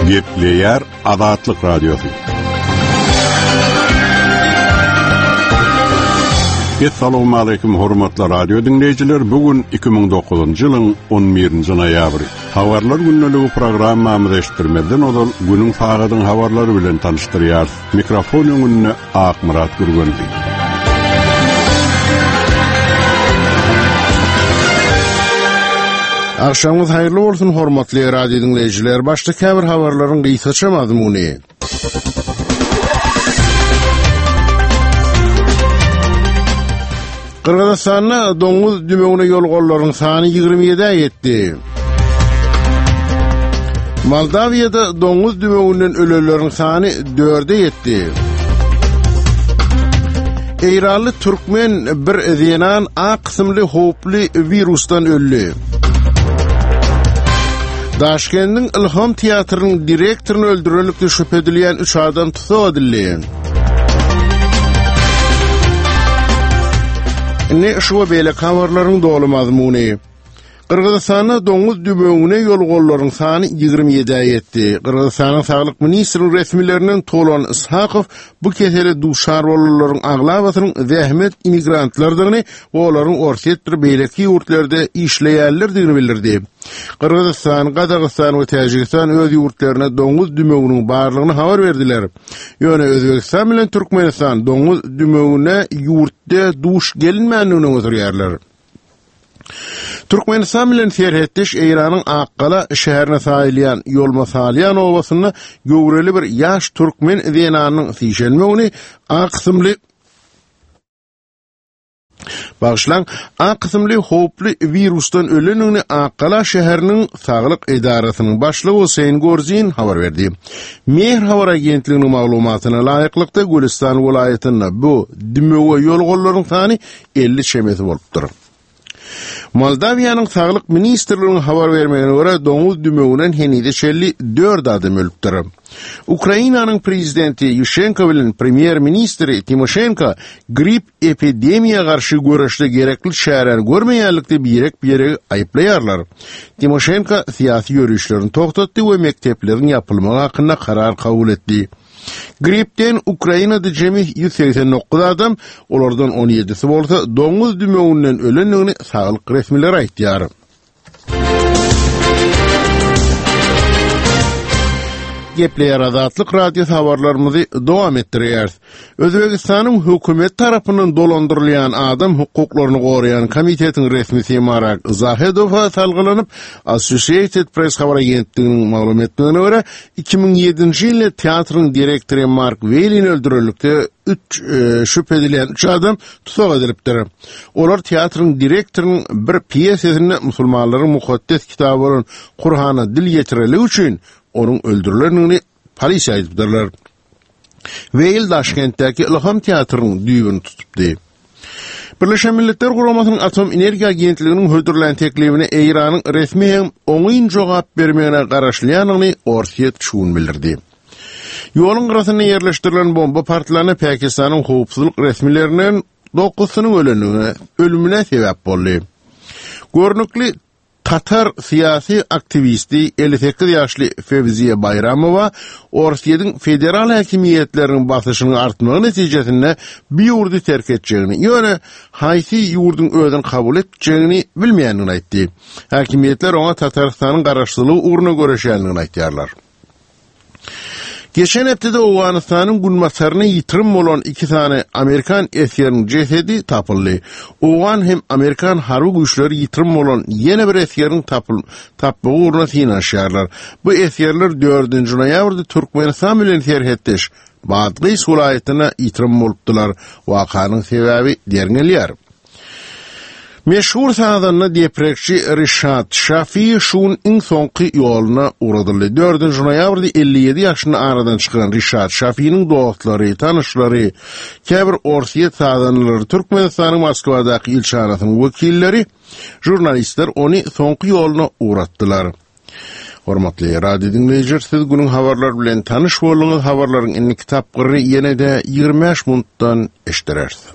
Gepleyer Azatlyk Radiosu. Assalamu alaykum hormatly radio dinleyijiler. Bugün 2009-njy ýylyň 11-nji noýabry. Habarlar günneligi programmamyzy eşitdirmeden odal günüň fagadyň habarlary bilen tanışdyrýar. Mikrofon öňünde Akmurat Gürgenli. Akşamyz haýyrly bolsun hormatly radio dinleyijiler. Başda käbir habarlaryň gysgaça mazmuny. Kırgızistan'da doňuz dümegine ýol gollaryň sany 27'e ýetdi. Moldawiýada doňuz dümeginden ölenleriň sany 4'e ýetdi. Eýranly türkmen bir zenan A kysymly hoply virusdan öldi. Daşkentniň Ilham teatrynyň direktoryny öldürenlikde şüphe edilýän 3 adam tutsak edildi. Ne şu beýle habarlaryň dolu mazmuny. Kırgızistan'da doňuz dümegine ýol gollaryň sany 27'e ýetdi. Kırgızistanyň saglyk ministri resmileriniň Tolan Ishakow bu kesele duşar bolanlaryň aglabasynyň zähmet immigrantlardygyny we olaryň orsiýet bir beýleki ýurtlarda işleýärlerdigini bildirdi. Kırgızistan, Gazakistan we Täjikistan öz ýurtlaryna doňuz dümeginiň barlygyny habar berdiler. Ýöne Özbekistan bilen Türkmenistan doňuz dümegine ýurtda duş gelinmänligini öňürýärler. Türkmenistan bilen serhetdeş Eýranyň Akkala şäherine saýlýan Ýolmasalyan owasyna göwreli bir ýaş türkmen zenanynyň siýşenmegini A kysymly hoply virusdan ölenini Akkala şäheriniň saglyk edarasynyň başlygy Hüseýin Gorzin habar berdi. Mehr habar agentliginiň maglumatyna laýyklykda Gülistan welaýatyna bu dümege ýol gollaryň sany 50 şemesi bolupdyr. Moldawiýanyň saglyk ministrliginiň habar bermegine görä doňuz dümeginiň henide şelli 4 adam ölüpdir. Ukrainanyň prezidenti Yushchenko bilen premier ministri Timoshenko grip epidemiýa garşy görüşde gerekli şäher görmeýänlikde biri aýplaýarlar. Timoshenko syýasy ýörüşlerini toktatdy we mektepleriň ýapylmagy hakynda karar kabul etdi. Gripden Ukrainada jemi 189 adam, olardan 17'si bolsa doňuz dümeginden ölenligini saglyk resmiler aýtýar. Gepleýär Azatlyk radio habarlarymyzy dowam etdirýär. Özbekistanyň hökümet tarapyndan dolandyrylýan adam hukuklaryny goraýan komitetiň resmisi Marak Zahedowa salgylanyp Associated Press habar agentliginiň maglumatlaryna görä 2007-nji ýylda teatryň direktory Mark Whelan öldürilýärdi. 3 şüphe edilen 3 adam tutsak edilipdir. Olar teatryň direktorynyň bir piyesesini musulmanlaryň mukaddes kitabı bolan Kur'ana dil ýetireli üçin onun öldürülenini polisiýa aýdypdyrlar. Weil Daşkentdäki Ilham teatrynyň düýbüni tutupdy. Birleşen Milletler Guramasynyň Atom Energiýa Agentliginiň hödürlen teklibine Eýranyň resmi hem oňyn jogap bermegine garaşlýanyny orsiýet şuun bildirdi. Ýoluň garasyna ýerleşdirilen bomba partlagyny Pakistanyň howpsuzlyk resmileriniň 9-synyň ölümine sebäp boldy. Görnükli Tatar siyasi aktivisti 58 ýaşly Fevziye Bayramowa Orsiýanyň federal häkimiýetleriniň basyşynyň artmagy netijesinde bir ýurdy terk etjegini, ýöne haýsy ýurdyň özüni kabul etjegini bilmeýändigini aýtdy. Häkimiýetler oňa Tatarstanyň garaşsylygy urna göreşýändigini aýtýarlar. Geçen heptede Owganystanyň Gulmasaryna ýitirim bolan 2 tane Amerikan esgeriň cesedi tapyldy. Owgan hem Amerikan harby güýçleri ýitirim bolan ýene bir esgeriň tapmagy urna synaşýarlar. Bu esgerler 4-nji noýabrda Türkmenistan bilen serhetdeş Badgys welaýatyna ýitirim bolupdylar. Wakanyň sebäbi derňelýär. Meşhur sanatçı deprekçi Rişat Şafi şun in soňky ýoluna uradyly. 4-nji noýabrda 57 ýaşyny aradan çykan Rişat Şafi'niň dostlary, tanışlary, käbir orsiýet sadanlary, Türkmenistanyň Moskwadaky ilçanasynyň wekilleri, jurnalistler ony soňky ýoluna uratdylar. Hormatly radio dinleyijiler, siz günüň habarlar bilen tanış bolýaňyz. Habarlaryň indi kitapgyry ýene-de 25 minutdan eşdirersiz.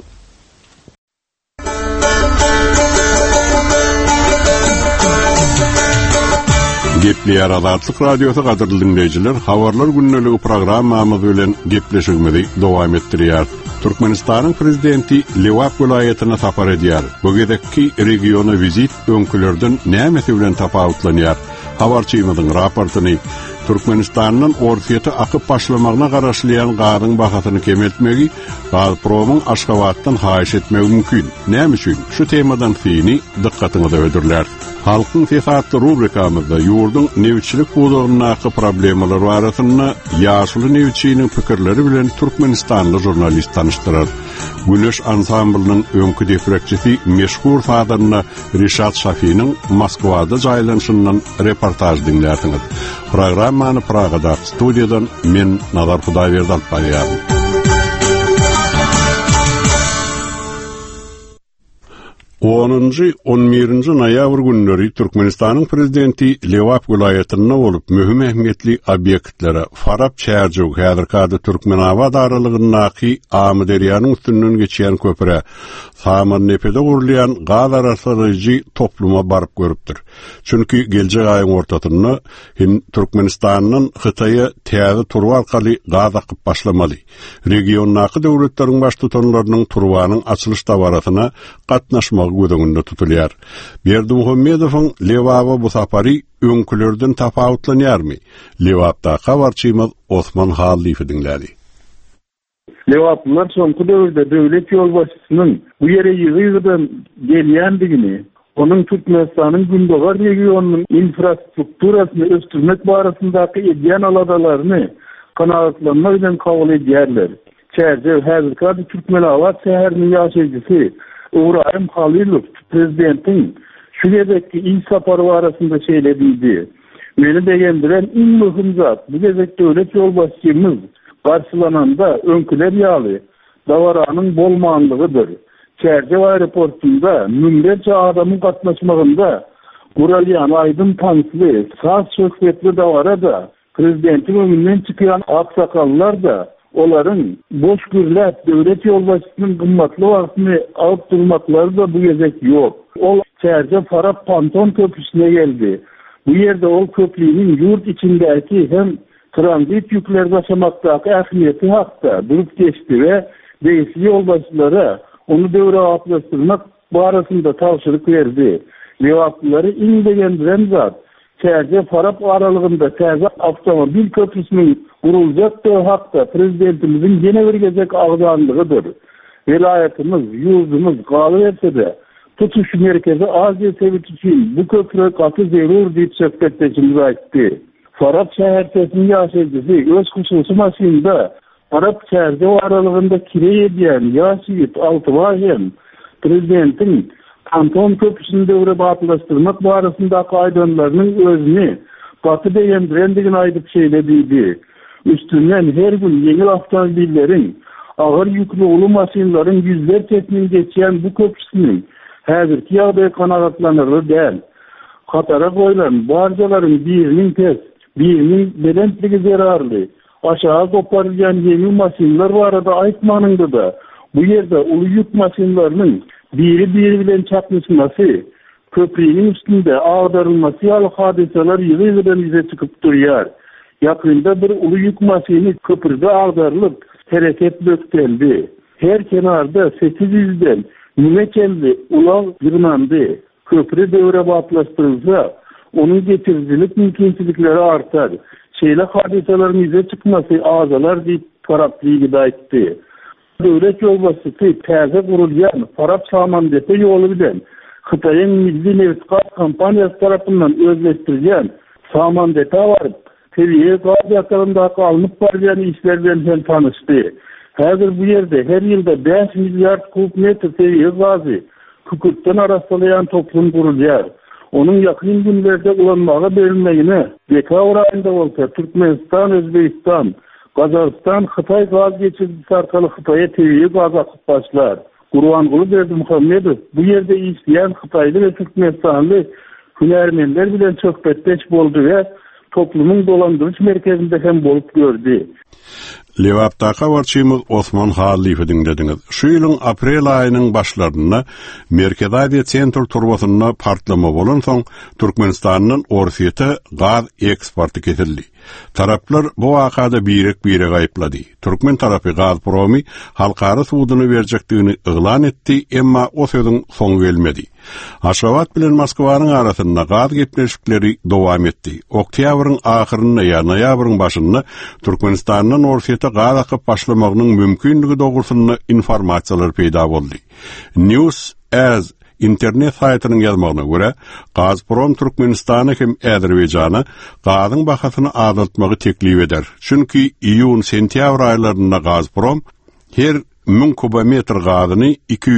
Gepleýär Azatlyk radiosu gadyrly dinleýijiler, habarlar günneligi programmamyz bilen gepleşigimizi dowam etdirýär. Türkmenistanyň prezidenti Lewap vilayatyna sapar edýär. Bu gezekki regiona vizit öňkülerden näme bilen tapawutlanýar? Habarçymyzyň raportyny Türkmenistanyň orfiýety akyp başlamagyna garaşlayan gazyň bahasyny kemeltmegi, Gazpromyň Aşgabatdan haýyş etmegi mümkin. Näme üçin? Şu temadan fiýini dikkatyňyzy ödürler. Halkyň sesatly rubrikamyzda ýurdun newçilik budagynyň problemleri barasyna ýaşly newçiniň pikirleri bilen Türkmenistanly jurnalist tanıştyrar. Güneş ansamblynyň öňkü defrekçisi meşhur fadyna Rişat Şafiýnyň Moskwada jaýlanşyndan reportaj dinläýärsiňiz. Programmany Pragada studiýadan men Nazar Hudaýberdi alyp barýarym. 10-11 noýabr günleri Türkmenistanyň prezidenti Lewap vilayatyna bolup möhüm ähmiýetli obyektlere Farab çärjek häzirkady Türkmenabad aralygyndaki Amy derýanyň üstünden geçýän köpüre Samannepe'de gurulýan gaz arasy topluma baryp görüpdir. Çünki geljek aýyň ortasynda Türkmenistanyň Hytaýa täze turwa arkaly gaz akyp başlamaly. Regiondaky döwletleriň baş tutanlarynyň turwanyň açylyş dawarasyna gatnaşmagy gözüňde tutulýar. Berdimuhammedowyň Lewaba bu sapary öňkülerden tapawutlanýarmy? Lewapda habarçymyz Osman Hallifi dinlädi. Lewaplar soňky döwürde döwlet ýolbaşçysynyň bu ýere ýygydan gelýändigini, onuň Türkmenistanyň gündoğar regionunyň infrastrukturasyny östürmek barasyndaky edýän aladalaryny kanagatlanmak bilen kabul edýärler. Çärje häzirki Türkmenabad şäheriniň ýaşaýjysy Uğrayım Halilov prezidentin şu gezekki ilk saparı arasında söylediğiydi. Beni beğendiren en mühim zat bu gezekte devlet yolbaşçımız karşılananda önküler yağlı davaranın bolmağınlığıdır. Çerçeve aeroportunda münlerce adamın katlaşmağında Guralyan Aydın Tanslı sağ şöhretli davara da prezidentin önünden çıkan aksakallar da onların boş gürlep devlet yolbaşçısının kımmatlı vaktini alıp durmakları da bu gezek yok. O Çerçe Farab Panton Köprüsü'ne geldi. Bu yerde o köprünün yurt içindeki hem transit yükler taşımaktaki ahmiyeti hakta durup geçti ve değişik yolbaşçılara onu devre atlaştırmak barasında tavsiyelik verdi. Lewaplıları indegendiren zat Çerçe Farab aralığında Terze Avtomobil Köprüsü'nün kurulacaktı hakta prezidentimizin yine bir gezek ağzanlığıdır. Velayetimiz, yurdumuz kalıverse de tutuş merkezi Azya sevit için bu köprü katı zerur deyip söhbetleşimiz aitti. Farab şehirtesinin yaşayıcısı öz hususu masininde Farab Çerze aralığında kire ediyen Yaşayıt Altıvahem prezidentin Kanton Köprüsü'nü devre batılaştırmak barasındaki aydınlarının özünü batı beğendirendigini aydıp söylediydi. Üstünden her gün yeni avtomobillerin, ağır yüklü ulu masinlerin yüzler tekniğini geçen bu köprüsünün häzirki ýagdaý kanagatlanırlı değil. Katara koyulan barcaların birinin tez, birinin bedentligi zerarlı, aşağı koparılan yeni masinler var da aytmanındı da bu yerde ulu yük masinlerinin biri bilen çakmışması, köprünün üstünde ağdarılması yalı hadiseler yığıdan bize çıkıp duruyor. Yakında bir ulu yük masini köprüde ağdarılıp hareket dökteldi. Her kenarda 800'den münekelli ulav yığınandı. Köprü devre batlaştırılsa onun getiricilik mümkünçilikleri artar. Şeyle hadiselerin bize çıkması ağzalar deyip Farablığı da etti. Devlet yolbaşçısı täze kurulýan Farab Samandepe ýolu bilen Hytaýyň Milli Nefsgat Kompaniyasy tarapyndan özleşdirilýän Samandepe baryp tebiýe gaz ýataryndaky alınıp barýan işler bilen hem tanışdy. Häzir bu ýerde her ýylda 5 milyard kub metr tebiýe gazy kükürtden arasalayan toplum kurulýar. Onun yakın günlerde ulanmağa verilmeyine dekabr ayında olsa Türkmenistan, Özbekistan, Kazakistan, Hytaý gaz geçirgisi arkaly Hytaýa tebiýe gaz akyp başlar. Gurbanguly Berdimuhammedov bu yerde işleyen Hytaýly ve Türkmenistanly hünärmenler bilen söhbetleş boldy ve toplumun dolandırıcı merkezinde hem bolup gördü. Lewaptaka warçymyz Osman Halife dinlediňiz. Şu ýylyň aprel aýynyň başlaryna Merkez Aziýa Sentr turbasyna partlama bolan soň Türkmenistanyň Orsiýete gaz eksporty kesildi. Taraplar bu wakada birek aýyplady. Türkmen tarapy Gazpromy halkara suwduny berjekdigini yglan etdi, emma o söýüň soň gelmedi. Aşgabat bilen Moskwanyň arasynda gaz gepleşikleri dowam etdi. Oktýabryň ahyryna ýa noýabryň başyna Türkmenistanyň Orsiýete gaz akyp başlamagynyň mümkinligi dogrusyna informasiýalar peýda boldy. News as internet saytynyň ýazmagyna görä, Gazprom Türkmenistana hem Azerbaýjana gazyň bahasyny azaltmagy teklip eder. Çünki iyun-sentýabr aýlaryna Gazprom her 1000 kubometr gazyny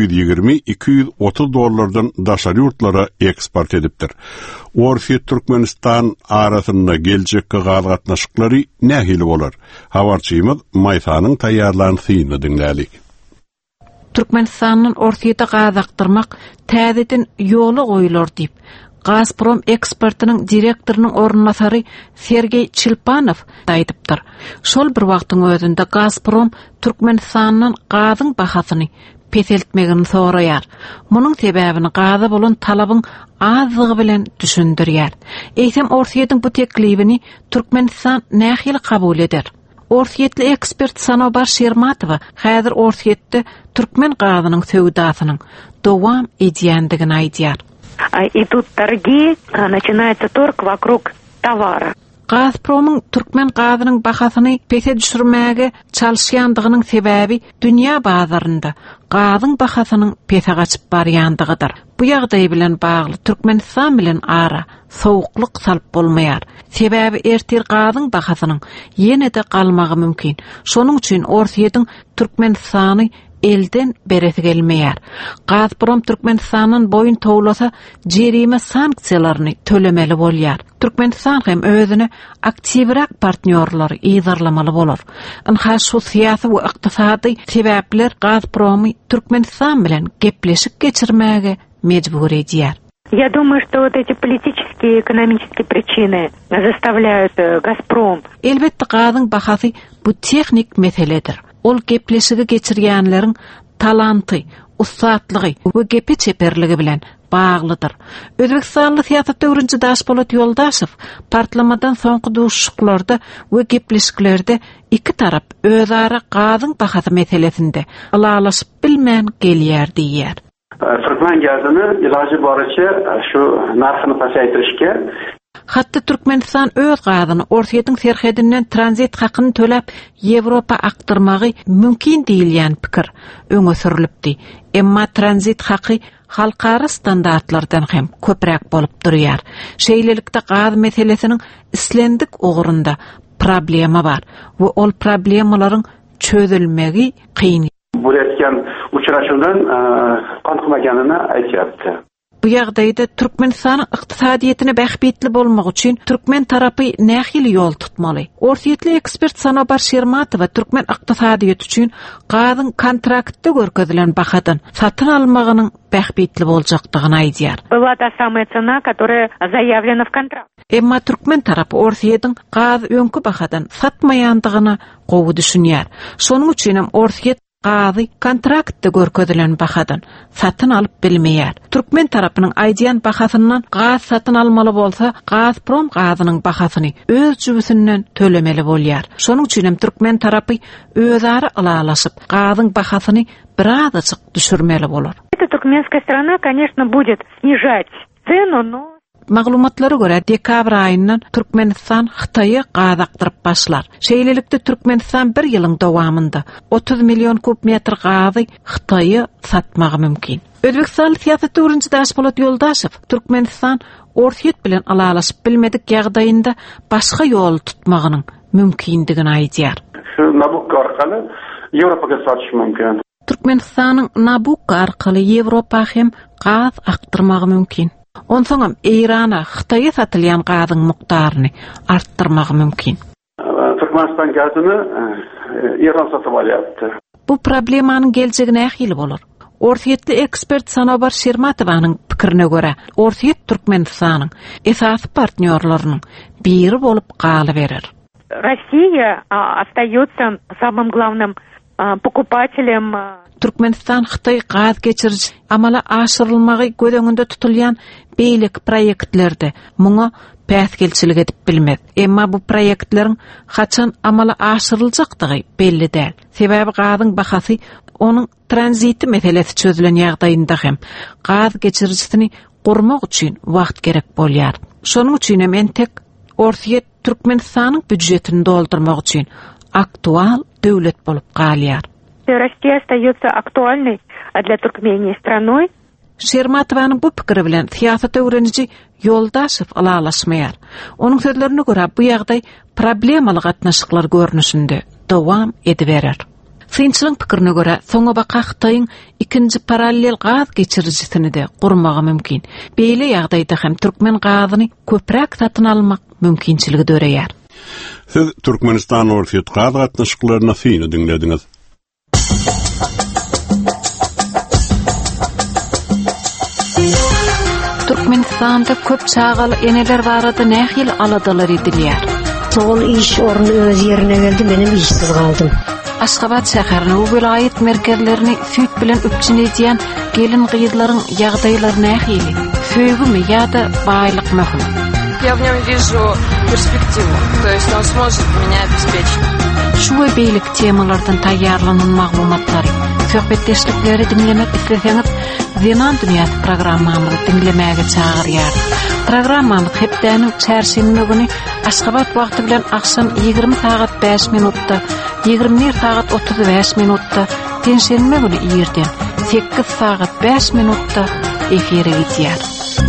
$220-230 daşary ýurtlara eksport edipdir. Orsiýet Türkmenistan arasynda geljekki gaz gatnaşyklary nähili bolar? Habarçymyz Maýsanyň taýýarlanysyny dinlädik. Türkmenistanyň Orsiýete gaz aktyrmak täzeden ýoly goýular diýip Gazprom eksportynyň direktorynyň ornmasary Sergey Chilpanow aýdypdyr. Şol bir wagtyň özünde Gazprom Türkmenistanyň gazyň bahasyny peseltmegini soraýar. Munyň sebäbini gaza bolan talabyň azlygy bilen düşündirýär. Eýsem Orsiýetiň bu teklibini Türkmenistan nähili kabul eder. Orsiýetli ekspert Sanobar Şermatowa häzir Orsiýetde türkmen gazynyň söwdasynyň dowam edýändigini aýdýar. Идут торги, начинается торг вокруг товара. Gazpromyň türkmen gazynyň bahasyny pese düşürmäge çalışýandygynyň sebäbi dünýä bazarynda gazyň bahasynyň pese gaçyp barýandygydyr. Bu ýagdaý bilen bagly Türkmenistan bilen ara sowukluk salyp bolmaýar. Sebäbi ertir gazyň bahasynyň ýene-de galmagy mümkin. Şonuň üçin Orsiýetiň Türkmenistany elden beresi gelmeýär. Gazprom Türkmenistanyň boyun towlasa jerime sanksiýalaryny tölemeli bolýar. Türkmenistan hem özüne aktiwrak partnerler ýygyrlamaly bolar. Anha şu syýasy we ykdysady sebäpler Gazpromy Türkmenistan bilen gepleşik geçirmäge mejbur edýär. Я думаю, что вот эти политические и экономические причины заставляют Газпром. Elbetde gazyň bahasy bu teknik meseledir. Ol gepleşigi geçirýänleriň talanty, ustatlygy we gepe çeperligi bilen baglydyr. Özbekistanly siýasat öwrünçi Daşpolat Ýoldaşow parlamentadan soňky duşuklarda we gepleşiklerde iki tarap özara gazyň bahasy meselesinde alalaşyp bilmän gelýär diýär. Türkmen gazyny ilajy barıça şu narhyny pasaýtyrışga Hatda Türkmenistan öz gazyny Orsiýetiň serhedinden tranzit hakyny töläp Ýewropa aktyrmagy mümkin diýilýän pikir öňe sürilipdi. Emma tranzit haky halkara standartlardan hem köprek bolup durýar. Şeýlelikde gaz meselesiniň islendik ugurunda problema bar we ol problemalaryň çözülmegi kyn. Bu etken uçraşywdan kanykmaganyny aýtýapdy. Bu ýagdaýda Türkmenistanyň ykdysadyýetine bähbetli bolmak üçin türkmen tarapy nähili ýol tutmaly. Orsiýetli ekspert Sanobar Şermatowa türkmen ykdysadyýeti üçin gazyň kontraktda görkezilen bahadan satyn almagynyň bähbetli boljakdygyny aýdýar. Была та самая цена, которая заявлена в контракт. Emma türkmen tarapy Orsiýetiň gaz öňkü bahadan satmaýandygyna gowy düşünýär. Şonuň üçin hem Orsiýet gazy kontraktda görkezilen bahadan satyn alyp bilmeýär. Türkmen tarapynyň aýdýan bahasyndan gaz satyn almaly bolsa, Gazprom gazynyň bahasyny öz jübüsinden tölemeli bolýar. Şonuň üçin hem türkmen tarapy özara alalaşyp gazyň bahasyny birazajyk düşürmeli bolar. Эта туркменская страна, конечно, будет снижать цену, но Maglumatlara göre dekabr ayından Türkmenistan Xitayı gaz aktyryp başlar. Şeýlelikde Türkmenistan bir ýylyň dowamında 30 milyon kubmetr gazy Xitayı satmagy mümkin. Özbekistan siýasat öwrünçi Daşpolat Ýoldaşow Türkmenistan Orsiýet bilen alalaşyp bilmedik ýagdaýynda başga ýol tutmagynyň mümkindigini aýdýar. Şu Nabucco arkaly Ýewropaga satyş mümkin. Türkmenistanyň Nabucco arkaly Ýewropa hem gaz aktyrmagy mümkin. Onsoňam Irana Xitayga satylýan gazyň mukdaryny arttyrmagy mümkin. Türkmenistan gazyny İran satyp alýapdy. Bu problemanyň geljegi nähili bolar? Orsiýetli ekspert Sanobar Şermatowanyň pikirine görä, Orsiýet Türkmenistanyň esasy partnerlerining biri bolup galy berer. Россия остается самым главным покупателем. Türkmenistan Xitay gaz geçirici amala aşırılmagy gödöňünde tutulýan beýlik proýektlerde muňa päsgelçilik edip bilmek. Emma bu proýektleriň haçan amala aşyryljakdygy belli däl. Sebäbi gazyň bahasy onuň tranziti meselesi çözülen ýagdaýynda hem gaz geçiricisini gurmak üçin wagt gerek bolýar. Şonuň üçin men tek ortaya Türkmenistanyň büdjetini doldurmak üçin aktual döwlet bolup galýar. Россия остается актуальной для Туркмении страной. Şermatowanyň bu pikiri bilen siýasat öwreniji Yoldaşew alalaşmaýar. Onuň sözlerine görä bu ýagdaý problemaly gatnaşyklar görnüşinde dowam ediberer. Finçliň pikirine görä soňa baka Xitaýyň ikinji parallel gaz geçiricisini de gurmagy mümkin. Beýle ýagdaýda hem türkmen gazyny köpräk satyn almak mümkinçiligi döreýär. Siz Türkmenistan ortiýat gaz gatnaşyklaryna syny dinlediňiz. Türkmenistanda köp çağaly eneler barada nähil aladalar edilýär. Sol iş ornu öz ýerine geldi, benim işsiz kaldym. Aşgabat şäherine we vilayet merkezlerini süýt bilen öpçün edýän gelin gyýdlaryň ýagdaýlary nähil? Söýgümi ýa-da baýlyk möhüm? Я в нем вижу перспективу, то есть он сможет меня обеспечить. Şu we beýlik temalardan taýýarlanan maglumatlary, söhbetdeşlikleri dinlemek isleseňiz, Zenan Dünyasy programmamyzy dinlemäge çagyrýar. Programmamyz hepdeniň çarşembe güni Aşgabat wagty bilen akşam 20 saat 5 minutda, 21 saat 35 minutda, tenşenbe güni ýerden 8 saat 5 minutda efire gitýär.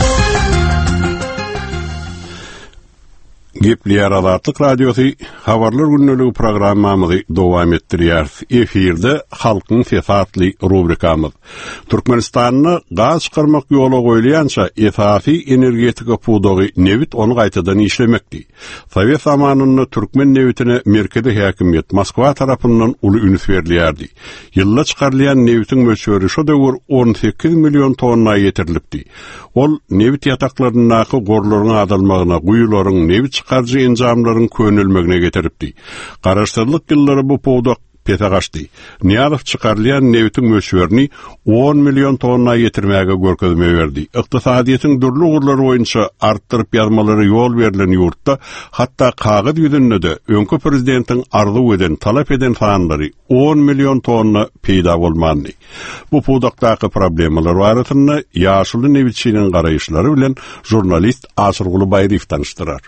Gepleýär Azatlyk radiosu habarlar günneligi programmamyzy dowam etdirýär. Efirde halkyň sesatly rubrikamyz. Türkmenistanyny gaz çykarmak ýola goýulýança esasy energetika pudogy Nevit onu gaýtadan işlemekdi. Sowet zamanyny türkmen Nevitine merkezi häkimiýet Moskwa tarapyndan uly üns berilýärdi. Ýylda çykarylýan Nevitin möçberi şo döwür 18 milyon tonna ýetirilipdi. Ol Nevit ýataklarynyňky gorlaryň adalmagyna, guýularyň Nevit çykarjy enjamlaryň könülmegine getiripdi. Garaşdyrlyk ýyllary bu powdak petagaşdy. Niýazyk çykarylýan Nevitin möçberini 10 milyon tonna ýetirmäge görkezme berdi. Ykdysadyýetyň dürli gurlary boýunça artdyryp ýazmalary ýol berilen ýurtda hatda kagyd ýüzünde de öňkü prezidentiň arzu eden, talap eden sanlary 10 milyon tonna peýda bolmandy. Bu powdakdaky problemalar barasynda ýaşuly Nevitçiniň garaýşlary bilen jurnalist Asyrguly Baýryw tanışdyrar.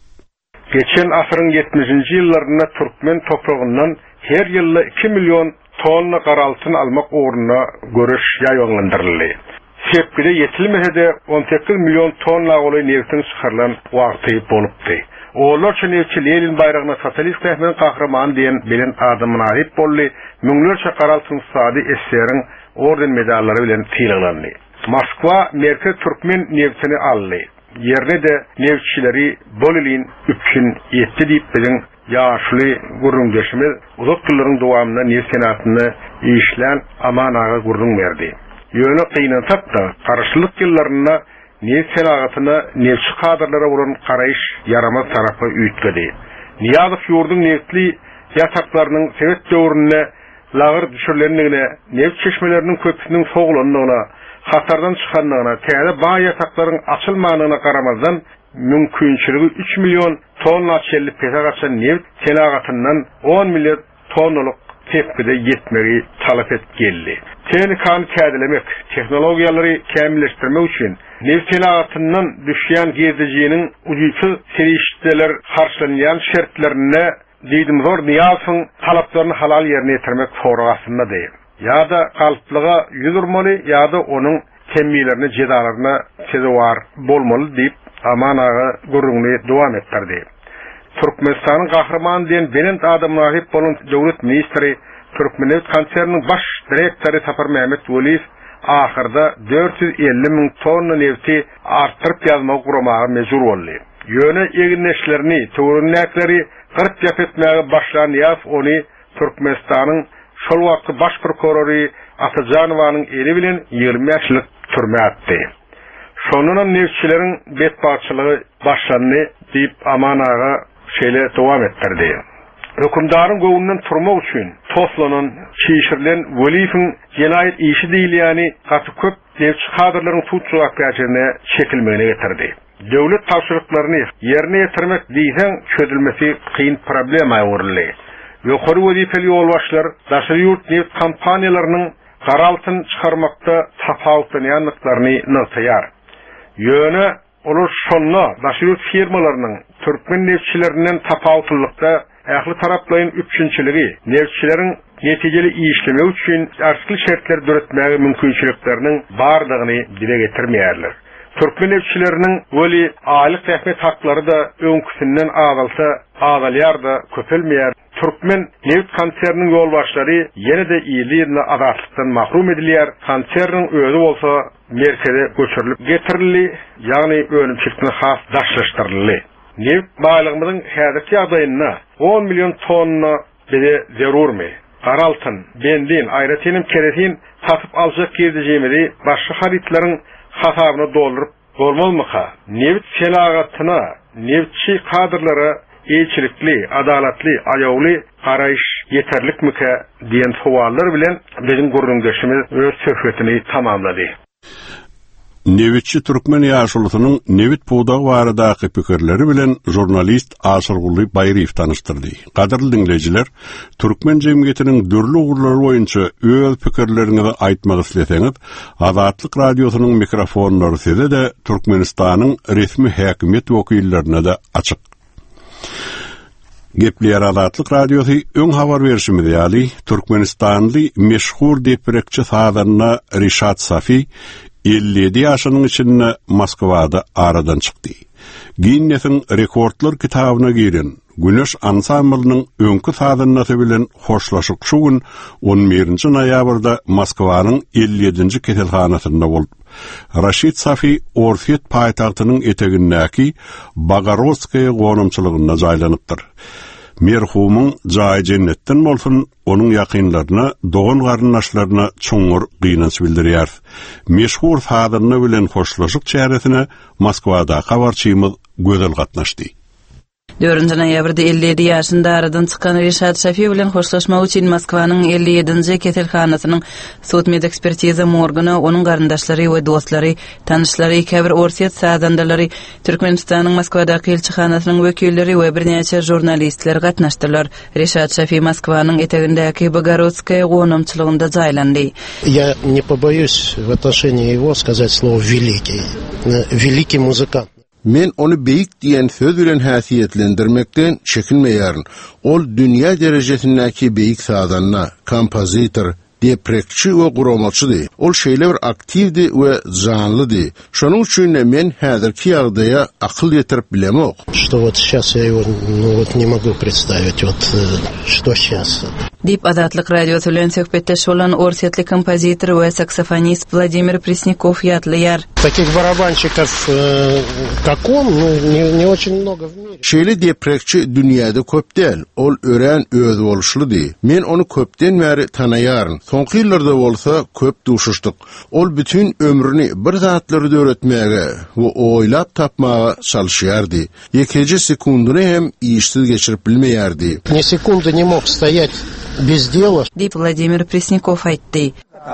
Geçen asrın 70-nji ýyllarynda Türkmen topragyndan her ýylda 2 milyon tonna garaltyn almak uğruna görüş ýaýlandyryly. Sepkide yetilmese 18 milyon tonna goly Nevitin çykarylan wagty bolupdy. Olar şu Nevitçi Lenin bayragyna sosyalist rehberin kahraman diýen bilen adamyna aýyp boldy. Müňlerçe garaltyn sady eseriň orden medallary bilen tyýlandy. Moskwa merkez Türkmen Nevitini aldy. Yerde de Nevitçileri bolilin üpçün etdi diýip bilen ýaşly gurrungeşimiz uzak ýyllaryň dowamında Nevit senatyny işlen aman ağa gurrun berdi. Ýöne kynansak da karşylyk ýyllarynda Nevit senatyny Nevitçi kadrlara bolan garaýyş yaramaz tarapy üýtgedi. Niýazyk ýurdun Nevitli ýataklarynyň Sowet döwründe lagyr düşürlendigine, Nevit çeşmeleriniň köpüsiniň soğulandygyna, hatardan çıkanlığına, täze bağ yataklaryň açylmagyna garamazdan mümkinçiligi 3 milyon tonna çelli pesagaçan Nevit senagatyndan 10 milyon tonnalyk tepkide yetmegi talap et geldi. Tehnikany kädilemek, tehnologiýalary kämilleşdirmek üçin Nevit senagatyndan düşýän gezejiniň ujuçy serişdeler karşılanýan şertlerine diýdim zor niýasyň talaplaryny halal ýerine ýetirmek soragasynda diýip. Ya da kalıplığa yüzürmeli ya da onun temmilerini, cedalarına sezewar bolmaly diýip aman ağa gurrunly dowam etdirdi. Türkmenistanyň kahraman diýen belent adamlar hep bolan döwlet ministri Türkmenet konserniň baş direktory Sapar Mehmet Weliýew ahyrda 450 000 tonna Neviti artdyryp ýazmagy guramagy mejbur boldy. Ýöne eginleşlerini, töwrünäkleri gyrp ýapetmäge başlan ýaf ony Türkmenistanyň şol wagtky baş prokurory Atajanowanyň eli bilen 20 ýaşlyk türme atdy. Şonunam Nevitçileriň betbarçylygy başlandy diýip aman ağa şeýle dowam etdirdi. Hökümdarın göwünden turmak üçin toplanan, şeýşirilen Welifin jenaýat işi diýilýäni gaty köp devçi kadrlaryň tutjak berjegine çekilmegine getirdi. Döwlet tapşyryklaryny ýerine ýetirmek diýsen çözülmesi kyn problema öwrüli. Ýokary wezifeli ýolbaşlar daşary ýurt neft kampaniýalarynyň garaltyn çykarmakda tapawutlanýanlyklaryny nyltaýar. Ýöne olar şonna daşary ýurt firmalarynyň türkmen neftçilerinden tapawutlykda ähli taraplaryň üçinçiligi neftçilerin netijeli işleme üçin arskly şertler döretmäge mümkinçilikleriniň bardygyny dile getirmeýärler. Türkmen neftçileriniň weli aýlyk tähmet haklary da öňküsinden azalsa azalýar da köpelmeýär. Türkmen neft konserniň ýolbaşlary ýene-de ýylyny azatlıktan mahrum edilýär. Konserniň özü bolsa merkeze göçürilip getirildi, ýagny önümçilikni has daşlaşdyryldy. Neft baýlygymyzyň häzirki ýagdaýyna 10 milyon tonna bize zerurmy? Garaltyn, benzin, aýratynym keresin satyp aljak gezejemeli başga haritlaryň hasabyna doldurup bolmazmyka? Neft selagatyna, neftçi kadrlara eýçilikli, adalatly, aýawly garaýyş ýeterlikmike diýen sowallar bilen bizim gurrundaşymyz öz söhbetini tamamlady. Nevitçi Türkmen ýaşulysynyň nevit puwdag baradaky pikirleri bilen jurnalist Asyrguly Bayriýew tanıştyrdy. Gaderly dinleýijiler, Türkmen jemgyýetiniň dürli ugurlary boýunça öz pikirlerini aýtmak isleseňiz, Azatlyk radiosynyň mikrofonlary size de Türkmenistanyň resmi häkimet wekillerine de açyk. Gepler Azatlyk radiosu öň habar berişimde ýaly Türkmenistanly meşhur deprekçi sadanna Rişat Safi 57 ýaşynyň içinde Moskwada aradan çykdy. Guinness'in rekordlar kitabyna giren Güneş ansamblynyň öňkü sadannasy bilen hoşlaşyk şu gün 11-nji noýabrda Moskwanyň 57-nji keselhanasyna bolup, Rashid Safi Orset paýtagtynyň etegindäki Bagarovskaya gonumçylygyna jaýlanypdyr. Merhumyň jaý jennetden bolsun, onuň ýakynlaryna, dogan garyndaşlaryna çoňur gynanç bildirýär. Meşhur sadanyny bilen hoşlaşyk çäresine Moskwada habarçymyz gözel gatnaşdy. 4-nji noýabrda 57 ýaşynda aradan çykan Rişat Safi bilen hoşlaşmak üçin Moskwanyň 57-nji keselhanasynyň sud ekspertiza morgyna onuň garyndaşlary we dostlary, tanyşlary, käbir orsiýet sadandalary, Türkmenistanyň Moskwadaky elçihanasynyň wekilleri we birnäçe jurnalistler gatnaşdylar. Rişat Safi Moskwanyň etegindäki Bogorodskaya gonumçylygynda jaýlandy. Я не побоюсь в отношении его сказать слово великий. Великий музыкант. Men onu beýik diýen söz bilen häsiýetlendirmekden çekinmeýärin. Ol dünýä derejesindäki beýik sadanna, kompozitor, deprekçi we guramaçydy. Ol şeýle bir aktivdi we janlydy. Şonuň üçin men häzirki ýagdaýa akyl ýetirip bilemok. Что вот сейчас я его не могу представить, вот что сейчас. Dip Azatlyk radiosu bilen söhbetdeş bolan orsetli kompozitor we saksofonist Vladimir Presnikov ýatlaýar. Таких барабанщиков, как он, не очень много в мире. Şeýle deprekçi dünýäde köp däl. Ol ören öz boluşlydy. Men onu köpden bäri tanaýaryn. Soňky ýyllarda bolsa köp duşuşdyk. Ol bütün ömrüni bir zatlary döretmäge we oýlap tapmaga çalışýardy. Ýekeje sekundyny hem işsiz geçirip bilmeýärdi. Ни секунды не мог стоять без дела. Dip Vladimir Presnikov aýtdy.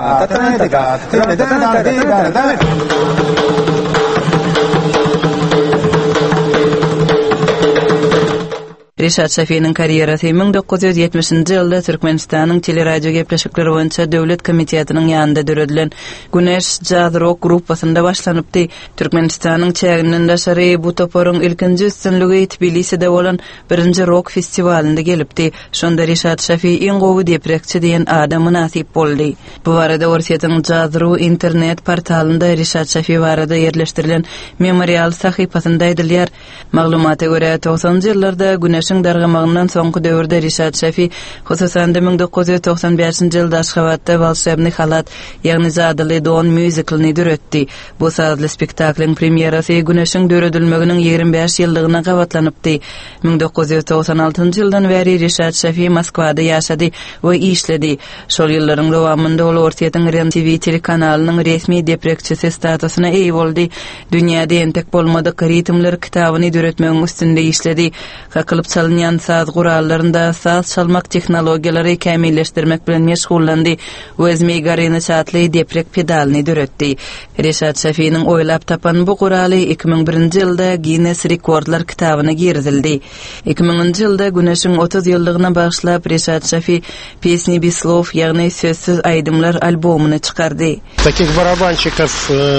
Rişat Safiýanyň karýerasy 1970-nji ýylda Türkmenistanyň teleradio gepleşikleri boýunça döwlet komitetiniň ýanynda döredilen Güneş Jazz Rock gruppasynda başlanypdy. Türkmenistanyň çäginden daşary bu toporyň ilkinji üstünligi Tbiliside bolan 1-nji rock festivalinde gelipdi. Şonda Rişat Safi iň gowy deprekçi diýen adam nasip boldy. Bu barada Orsiýetiň Jazz internet portalynda Rişat Safi barada ýerleşdirilen memorial sahypasynda aýdylýar. Maglumata görä 90-njy ýyllarda Güneşiň Sovyetleriniň dargamagyndan soňky döwürde Rişat Şafi hususan 1995-nji ýylda Aşgabatda Volşebny halat, ýagny zadyly don musikalny düretdi. Bu sadly spektaklyň premierasy Güneşiň döredilmeginiň 25 ýyllygına gabatlanypdy. 1996-njy ýyldan bäri Rişat Şafi Moskwada ýaşady we işledi. Şol ýyllaryň dowamında ol Ortiýetiň REN TV telekanalynyň resmi deprekçisi statusyna eýe boldy. Dünýäde entek bolmadyk ritmler kitabyny düretmegiň üstünde işledi. Kakılıp çalınýan saz gurallarynda saz çalmak teknologiýalary kämilleşdirmek bilen meşgullandy. Özmi garyny çatly deprek pedalyny düretdi. Rişat Şafi'nin oýlap tapan bu guraly 2001-nji ýylda Guinness Rekordlar kitabyna girizildi. 2000-nji ýylda Güneşiň 30 ýyllygına bagyşlap Rişat Şafi Pesni без слов, ýagny sözsüz aýdymlar albomuny çykardy. Таких барабанщиков,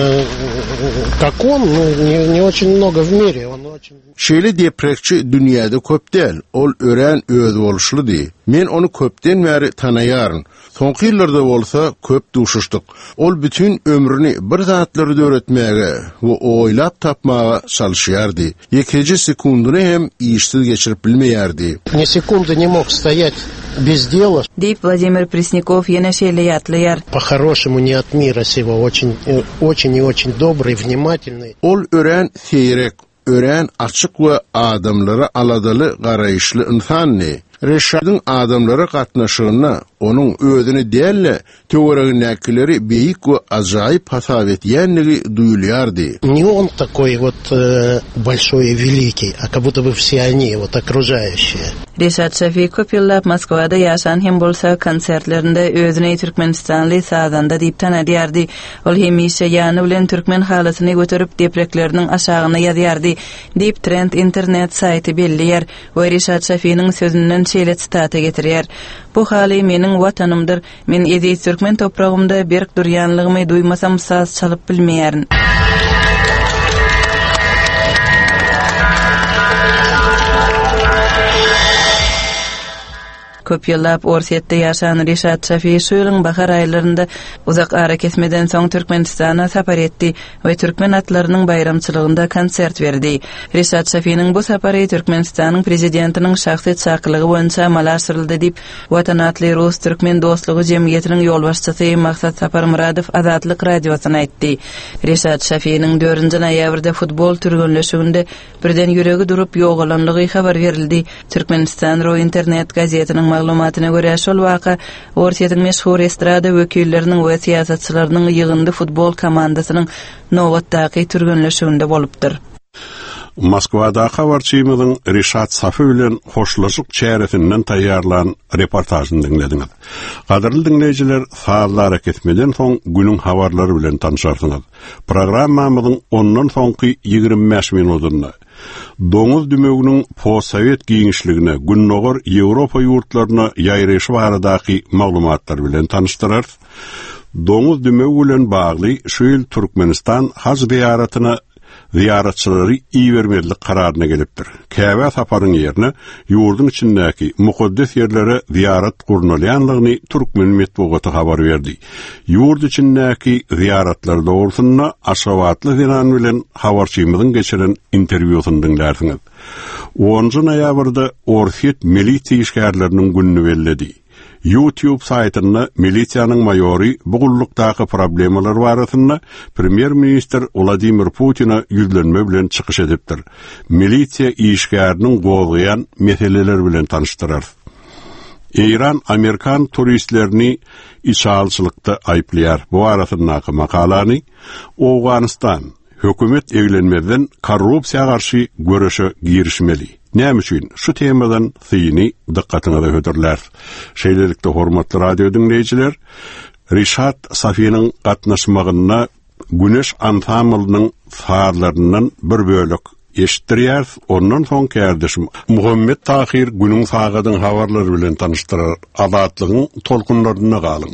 как он, не очень много в мире. Он очень... Şeýle deprekçi dünýäde köp däl. Ol ören öz bolşulydy. Men onu köpden bäri tanaýaryn. Soňky ýyllarda bolsa köp duşuşdyk. Ol bütün ömrüni bir zatlary döretmäge we oýlap tapmaga çalışýardy. Ýekeji sekundyny hem işsiz geçirip bilmeýärdi. Ни секунды не мог стоять без дела. Дип Владимир Пресняков ýene şeýle ýatlaýar. По-хорошему не от мира сего, очень и очень добрый, внимательный. Ol ören seýrek, ören açyk we adamlara aladaly garaýyşly insany. Reşadyň adamlara gatnaşygyna onuň özüni dälle töweregindäkileri beýik we ajaýyp hasap etýänligi duýulýardy. Не он такой вот большой и великий, а как будто бы все они, вот окружающие. Rişat Şafi köp ýyllap Moskwada ýaşan hem bolsa konsertlerinde özüni Türkmenistanly sazanda diýip tanadýardy. Ol hemişe ýany bilen türkmen halasyny göterip deprekleriniň aşagyna ýazýardy diýip Trend internet saýty belliýär we Rişat Şafi'niň sözünden şeýle sitata getirýär. Bu haly meniň watanymdyr. Men ezi türkmen topragymda berk durýanlygymy duýmasam saz çalyp bilmeýärin. Köp ýyllap Orsiýetde ýaşan Rişat Şafi şu ýylyň bahar aýlarynda uzak ara kesmeden soň Türkmenistana sapar etdi we türkmen atlarynyň bayramçylygynda konsert berdi. Rişat Şafi'niň bu sapary Türkmenistanyň prezidentiniň şahsy çaklygy boýunça amalga asyryldy diýip Watan atly Rus türkmen dostlugy jemgyýetiniň ýolbaşçysy Maksat Saparmuradow Azatlyk radiosyna aýtdy. Rişat Şafi'niň 4-nji noýabrda futbol türgünleşiginde birden ýüregi durup ýogalanlygy habar berildi. Türkmenistan Ro internet gazetiniň maglumatyna görä şol waka Orsiýetiň meşhur estrada wekilleriniň we siýasatçylarynyň ýygyndy futbol komandasynyň nowatdaky türgünleşiginde bolupdyr. Moskwada habarçymyň Rişat Şafi bilen hoşlaşyk çäresinden taýýarlan reportajyny dinlediňiz. Gaderli dinleýijiler, sazlara ketmeden soň günüň habarlary bilen tanışarsyňyz. Programmamyzyň ondan soňky 25 minutyna Doňuz dümeginiň post-sowet giňişligine, günnogor Ýewropa ýurtlaryna ýaýraşy baradaky maglumatlar bilen tanıştyrar. Doňuz dümegi bilen bagly şu ýyl Türkmenistan haj ziýaratyna ziyaretçileri iyi vermelilik kararına gelipdir. Käbä saparyň ýerine ýurdun içindäki mukaddes ýerlere ziyaret gurnalýanlygyny türkmen medeniýeti habar berdi. Ýurt içindäki ziyaretler dogrusyna Aşgabatly Zenan bilen habarçymyzyň geçiren interwýusyny dinlärsiňiz. 10 noýabrda Orsiýet milisiýa işgärleriniň gününi belledi. YouTube saytynda milisiýanyň maýory bugullukdaky problemalar barasynda Premier Minister Vladimir Putina ýüzlenme bilen çykyş edipdir. Milisiýa işgäriniň gowlayan meseleler bilen tanıştyrar. İran Amerikan turistlerini işgalçylykda aýplaýar. Bu arasyndaky makalany Awganistan hökümet eglenmeden korrupsiýa garşy görüşe girişmeli. Näme üçin? Şu temadan syny dikkatyňizi höderler. Şeýlelikde hormatly radio dinleýijiler, Rişat Şafi'niň gatnaşmagyna Güneş ansamblynyň sazlaryndan bir bölek eşitdirýär. Ondan soň kärdeşim Muhammed Tahir günüň saгаdyň habarlary bilen tanıştyrar. Azatlygyň tolkunlaryna galyň.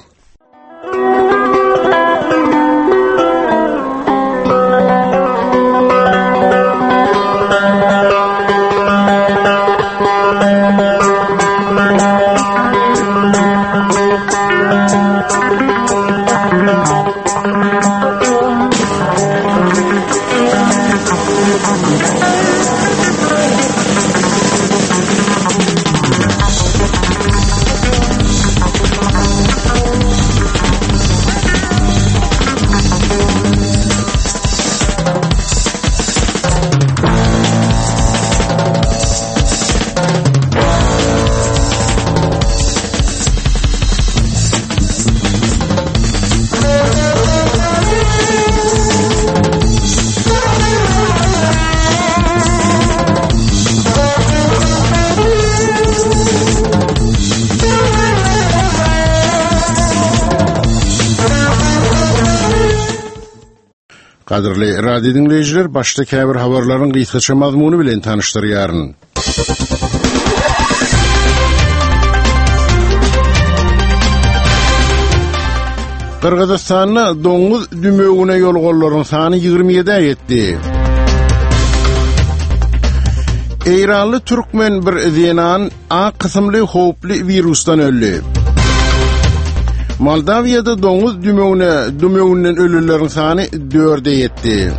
Kadırly radio dinleyijiler, başta käbir habarlaryň gysgaça mazmuny bilen tanışdyrýaryn. Kırgızstanyň doňuz dümegine ýolgollaryň sany 27 ýetdi. Eýranly türkmen bir zenan A kysymly howply virusdan öldü. Moldawiýada doňuz dümegünden ölüleriň sany 4'e ýetdi.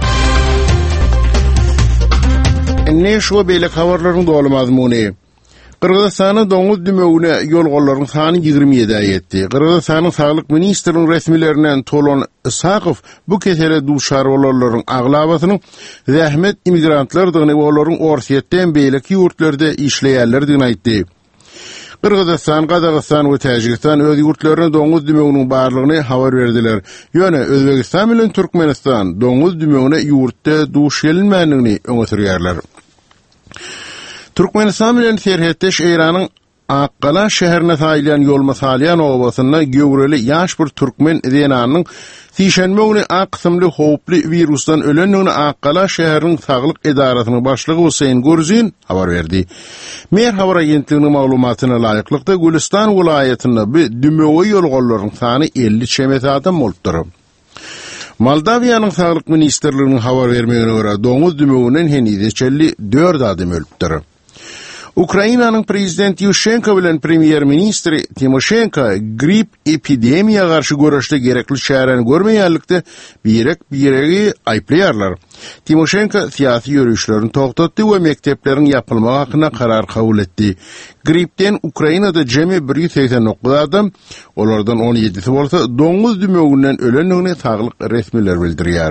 Enne şu beýle habarlaryň dolu mazmuny. Kırgızstanyň doňuz dümegine ýolgollaryň sany 27'e ýetdi. Kırgızstanyň saglyk ministriniň resmilerinden Tolon Isakow bu kesele duşar bolanlaryň aglabasynyň zähmet immigrantlardygyny we olaryň orsiýetden beýleki ýurtlarda işleýärler diýip aýtdy. Kırgızstan, Kazakystan we Täjikistan öz ýurtlaryna doňuz dümeginiň barlygyny habar berdiler. Ýöne Özbegistan bilen Türkmenistan doňuz dümegine ýurtda duş gelinmänligini öňe sürýärler. Türkmenistan bilen serhetdeş Eýranyň Akkala şäherine saýlan ýol masalyan obasyna göwreli ýaş bir türkmen zenanyň sişenme güni A kysymly howply virusdan ölenligini Akkala şäheriniň saglyk edarasynyň başlygy Husayn Gurzin habar berdi. Mer habar agentliginiň maglumatyna laýyklykda Gülistan vilayetinde bir dümege ýolgollaryň sany 50 çemet adam bolupdyr. Moldawiýanyň saglyk ministrliginiň habar bermegine görä doňuz dümeginden henüz 4 adam ölüpdir. Ukrainanyň prezidenti Yushchenko bilen premier ministri Timoshenko grip epidemiýaga garşy görüşde gerekli çäreni görmeýänlikde biregi aýplaýarlar. Timoshenko siýasy ýörüşlerini togtatdy we mektepleriň ýapylmagy hakyna karar kabul etdi. Gripden Ukrainada jemi 189 adam, olardan 17'si bolsa doňuz dümeginden ölenligini saglyk resmiler bildirýär.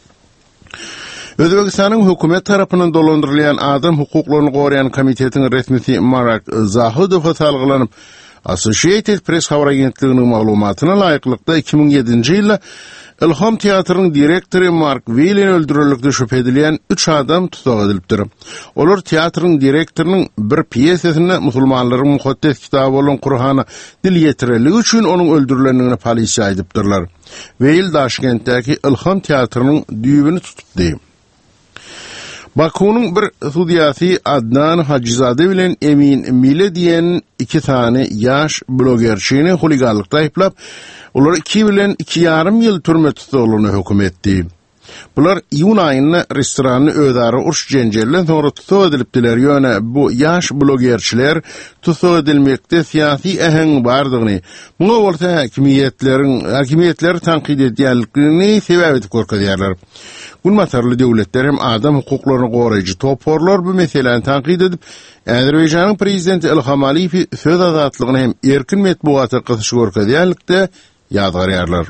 Özbekistanyň hökümet tarapyndan dolandyrylýan adam hukuklaryny goraýan komitetiň resmisi Marak Zahidow salgylanyp, Associated Press habar agentliginiň maglumatyna laýyklykda 2007-nji ýylda Ilham teatrının direktori Mark Whelan öldürülükde şüphe edilen 3 adam tutak edilipdir. Olar teatrın direktorunun bir piyesesinde musulmanların muhaddes kitabı olan Kur'an'a dil getireligi üçün onun öldürülenliğine polisiya edipdirler. Whelan Daşkent'teki Ilham teatrının düýbini tutupdy. Baku'nun bir studiyasi Adnan Hacizade bilen Emin Mile diýen 2 tane yaş blogerçini huliganlykda aýplap, olar 2 bilen 2,5 ýyl türme tutuluny hökm etdi. Bular iýun aýynda restorany ödary uruş jenjellen soňra tutuk edilipdiler. Ýöne bu yaş blogerçiler tutuk edilmekde siýasy äheň bardygyny, muňa bolsa hakimiýetler tanqid edýänligini sebäp edip görkezýärler. Gunmatarly döwletler hem adam hukuklaryny goraýjy toporlar bu meseleni tanqid edip, Azerbaýjanyň prezidenti Ilham Aliýew söz azatlygyny hem erkin metbuata gyzyşy görkezýänlikde ýazgarýarlar.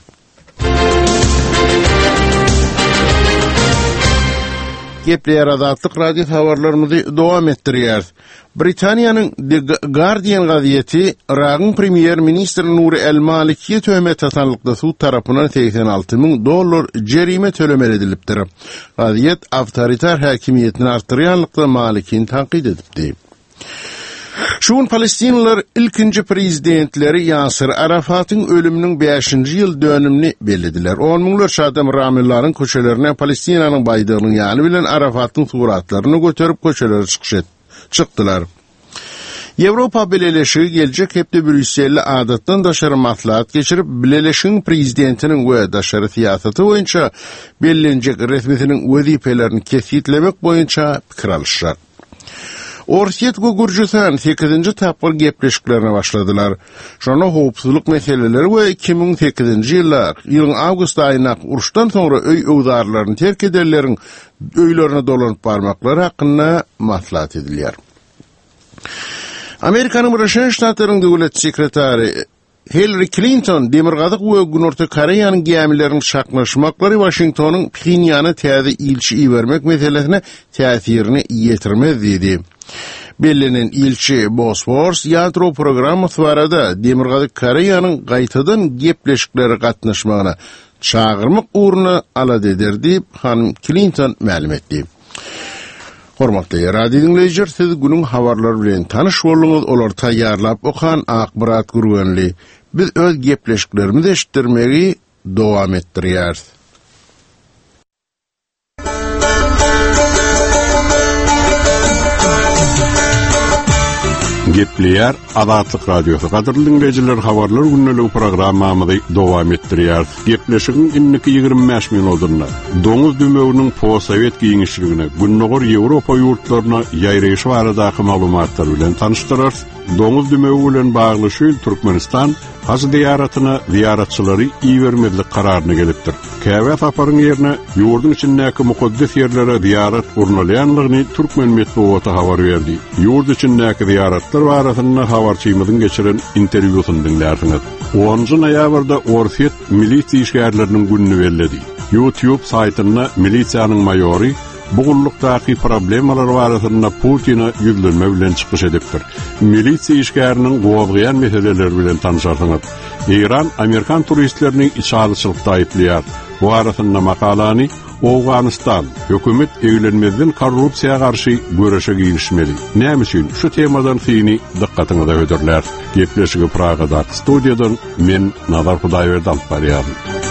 Gepler azatlyk radio habarlarymyzy dowam etdirýär. Britaniýanyň The Guardian gazieti Iraqyň premier ministri Nuri el-Malikiýe töhmet atanlykda sud tarapyndan $86,000 jerime tölemeli edilipdir. Gaziet awtoritar hakimiýetini artdyrýanlykda Malikiýini tanqid edipdi. Şuun Palestinalılar ilkinci prezidentleri Yasir Arafat'ın ölümünün 5-nji ýyl dönümini bellediler. 10.000 adam ramilların köçelerine Palestinanyň baýdygynın ýaly bilen Arafat'ın suratlaryny göterip köçelere çykdylar. Ýewropa Beleleşigi geljek hepde Brüsselde adatdan daşary maslahat geçirip Beleleşigiň prezidentiniň we daşary siýasaty boýunça bellenjek resmitiniň wezipelerini kesitlemek boýunça pikir alýar. Orsiýet we Gürjistan 8-nji tapyr gepleşiklerine başladylar. Şonu howpsuzlyk meseleleri we 2008-nji ýylyň awgust aýyna uruşdan soňra öý öwdarlaryny terk edenleriň öýlerine dolanyp barmaklary hakynda maslahat edilýär. Amerikanyň Birleşik Ştatlaryň döwlet sekretary Hillary Clinton Demirgazyk we Günorta Koreýanyň gämilerini şaklaşmaklary Washingtonyň Pxenýana täze ilçi iýermek meselesine täsirini ýetirmez dedi. Bellenen ilçi Bosphorus ýadro programmy barada Demirgazyk Koreýanyň gaýtadan gepleşikleri gatnaşmagyna çağırmak uğruna alad eder diýip hanım Clinton ma'lum etdi. Hormatly radio dinleýijiler, siz günüň habarlary bilen tanyş bolýaňyz, olar taýýarlap okan Akbarat Gurgenli. Biz öz gepleşiklerimizi eşitdirmegi dowam etdirýäris. Gepleýär Azatlyk Radiosu gaderly dinleýijiler, habarlar günnälik programmamyzy dowam etdirýär. Gepleşigiň inniki 25 minutynda doňuz dümeginiň post-sowet giňişligine, günnägor Ýewropa ýurtlaryna ýaýraýyşy baradaky maglumatlar bilen tanıştyrar. Doňuz dümegi bilen bagly şu Türkmenistan Haz diýaratyna ziyaratçylary iýermezlik kararyna gelipdir. Käbä saparyň ýerine ýurdun içindäki mukaddes ýerlere ziyarat urnalýanlygyny Türkmen medeniýeti habar berdi. Ýurt içindäki ziyaratlar barasynda habarçymyzyň geçiren interwýusyny dinlärsiňiz. 10 noýabrda Orset milisiýa işgärleriniň gününi bellädi. YouTube saýtyna milisiýanyň maýory bugullukdaki problemalar barasynda Putina ýüzlenme bilen çykyş edipdir. Milisiýa işgäriniň gowagýan meseleler bilen tanışarsyňyz. İran Amerikan turistlerini içalyçylykda aýplýar. Bu arasynda makalany Awganistan hökümet eýlenmezden korrupsiýaga garşy göreşe girişmeli. Näme üçin şu temadan syny dikkatyňyza öderler. Gepleşigi Pragada studiýadan men Nazar Hudaýberdi alyp barýarym.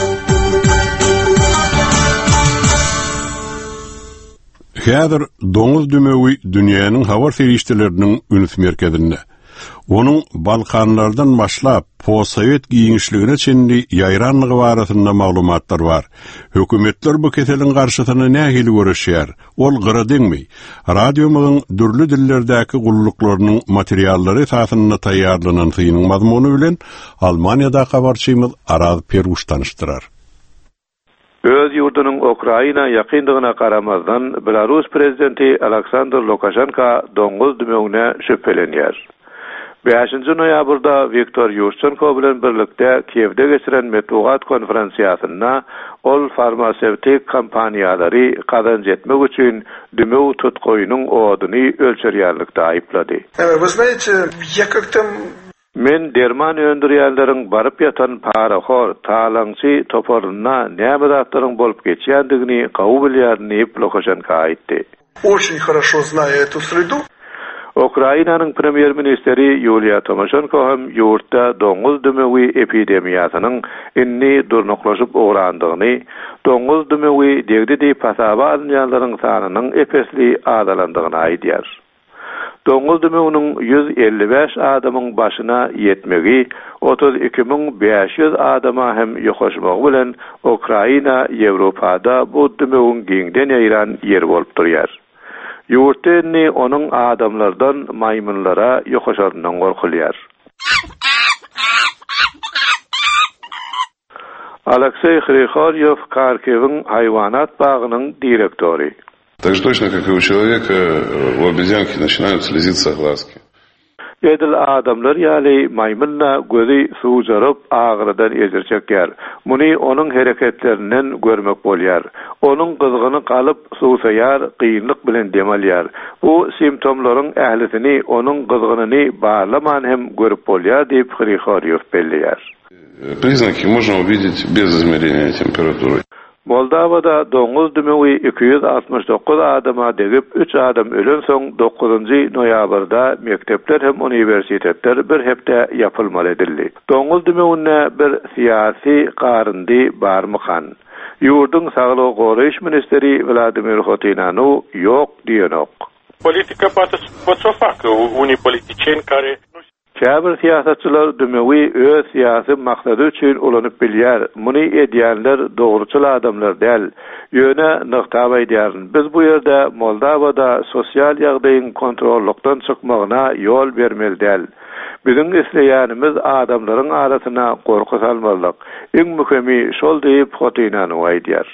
Häzir doňuz dümegi dünýäniň habar ferişteleriniň ünüs merkezinde. Onun Balkanlardan başlap post-sowet giňişligine çenli ýaýranlygy barasynda maglumatlar bar. Hökümetler bu keseliň garşysyna nähili görüşýär? Ol gyra deňmi? Radiomyň dürli dillerdäki gullyklarynyň materiallary esasynda taýýarlanan synyň mazmuny bilen Almaniýada habarçymyz Araz Peruş tanıştyrar. Öz ýurdunyň Ukraina ýakyndygyna garamazdan Belarus prezidenti Aleksandr Lukashenko doňuz dümegine şüphelenýär. 5 noýabrda Viktor Yushchenko bilen birlikde Kievde geçiren metbuat konferensiýasynda ol farmaseutik kompaniýalary kazanç etmek üçin dümeg tutgoýunyň oduny ölçerýärlikde aýplady. Вы знаете, я как-то Men derman öndürýärleriň baryp ýatan paraxor, talaňçy toparyna näme zatlaryň bolup geçýändigini gawy bilýärni Lukashenko aýtdy. Очень хорошо знаю эту среду. Ukrainanyň premier ministeri Yulia Tymoshenko hem ýurtda doňuz dümegi epidemiýasynyň inni durnuklaşyp ograndygyny, doňuz dümegi degdi pasaba alýanlaryň sanynyň epesli adalandygyny aýdýar. Doňuz dümeginiň 155 adamyň başyna ýetmegi, 32.500 adama hem ýokaşmagy bilen Ukraina Ýewropada bu dümegiň giňden ýaýran ýer bolup durýar. Ýurtny onuň adamlardan maýmunlara ýokaşandan gorkulýar. Aleksey Khrikhoryev Karkeviň haýwanat bagynyň direktori. Так же точно, как и у человека, у обезьянки начинают слезиться глазки. Edil adamlar ýaly maýmunla gözi suwjaryp agyrydan ejirçekýär. Muny onuň hereketlerinden görmek bolýar. Onuň gyzgyny galyp suwsaýar, kynlyk bilen demelýär. Bu simptomlaryň ählisini onuň gyzgynyny barlaman hem görüp bolýar diýip Khrikhoryev belläýär. Признаки можно увидеть без измерения температуры. Moldovada doňuz dümegi 269 adama degip 3 adam ölen soň 9 noýabrda mektepler hem uniwersitetler bir hepde ýapylmaly edildi. Doňuz dümegine bir syýasy garyndy barmykan. Ýurdun saglyk goraýyş ministeri Vladimir Khotinanu ýok diýenok. Politika patsofak, uni politiçen kare Käbir siýasatçylar dümegi öz syýasy maksady üçin ulanyp bilýär. Muny edýänler dogruçyl adamlar däl. Ýöne nykta aýdýar. Biz bu ýerde Moldowada sosial ýagdaýyň kontrollukdan çykmagyna ýol bermeli däl. Bizim isleýänimiz adamlaryň arasyna gorky salmalyk. Iň mühimi şol diýip Khotinanu aýdýar.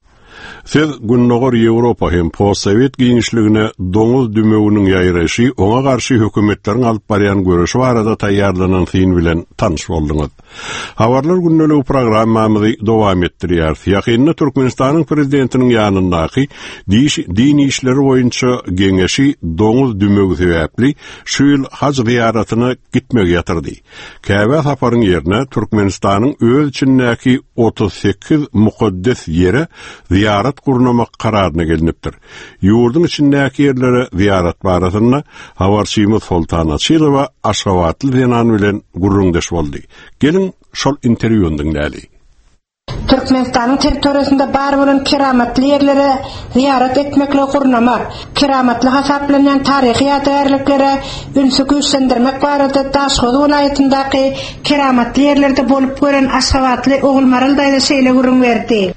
Siz günnägor Ýewropa hem post-sowet giňişligine doňuz dümeginiň ýaýraşy, oňa garşy hökümetleriň alyp barýan görüşi barada taýýarlanan syn bilen tanyş boldyňyz. Habarlar günnälik programmamyzy dowam etdirýär. Ýakynda Türkmenistanyň prezidentiniň ýanyndaky dini işleri boýunça geňeşi doňuz dümegi sebäpli şu ýyl haç ziýaratyna gitmek ýatyrdy. Käbä saparyň ýerine Türkmenistanyň öz içindäki 38 mukaddes ýere ziyaret kurnamak kararına gelinipdir. Ýurdun içindäki ýerlere ziyaret barasynda habarçymyz Sultan Açylova Aşgabatly denan bilen gurrundaş boldy. Gelin şol interwýuny dinläli. Türkmenistan'ın territoriyasında bar bolan keramatly yerlere ziyaret etmekle gurnamak, keramatly hasaplanan tarihi ýadarlyklary ünsü güýçlendirmek barada Daşgoz welaýatyndaky keramatly yerlerde bolup gören Aşgabatly Ogulmaral daýda şeýle gurun berdi.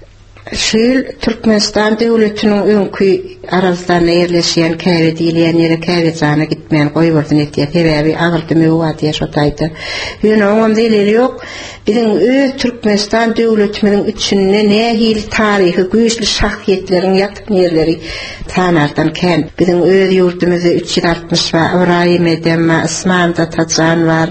Şil Türkmenistan devletinin öňkü Arazdan yerleşen käre diýilen ýere käre jana gitmän goýburdyn etýär. Sebäbi agyrdy mewat ýaşataydy. Ýöne oňam delili ýok. Biziň öz Türkmenistan devletimiň içinde nähili tarihi güýçli şahsiýetlerin ýatan ýerleri tanardan kän. Biziň öz ýurtymyzda 360 we Ibrahim Edem, Osman Tatacan var,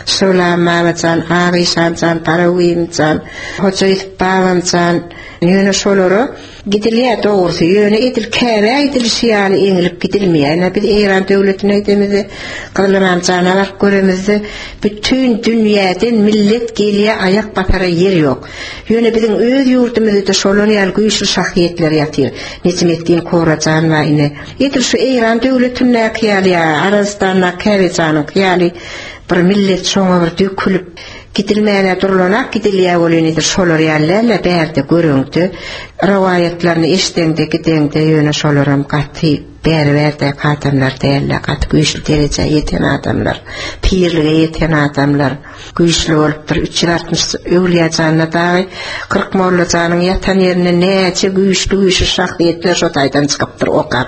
Sulamajan, Agishan, Parawimjan, Hojaýew Bawanjan, ýöne şolary gidilýär dogrusu. Ýöne edil käbä edilýär, eňilip gidilmeýär. Biz Iran döwletine edemizde, Kızılman janalar göremizde, bütün dünýäden millet gelýär, ayak basara yer ýok. Ýöne biziň öz ýurtymyzda şolary ýaly güýçli şahsiýetler ýatyr. Necmetdin Korajan we ine. Edil şu Iran döwletine ýaly, Arabistanna käbejanyň ýaly bir millet şoňa bir dökülip gidilmäne durulanak gidilýär bolanydyr. Şolary ýaly bärde görüňdi. Rawayatlaryny eşitende gidende ýöne şolaram gaty bärwerde kadamlar dälle, gaty güýçli derejä ýeten adamlar, pirlige ýeten adamlar, güýçli bolup bir 360 öwliýa janyna dagy 40 molla janyň ýatan ýerine näçe güýçli şahsiýetler şo taýdan çykypdyr okar,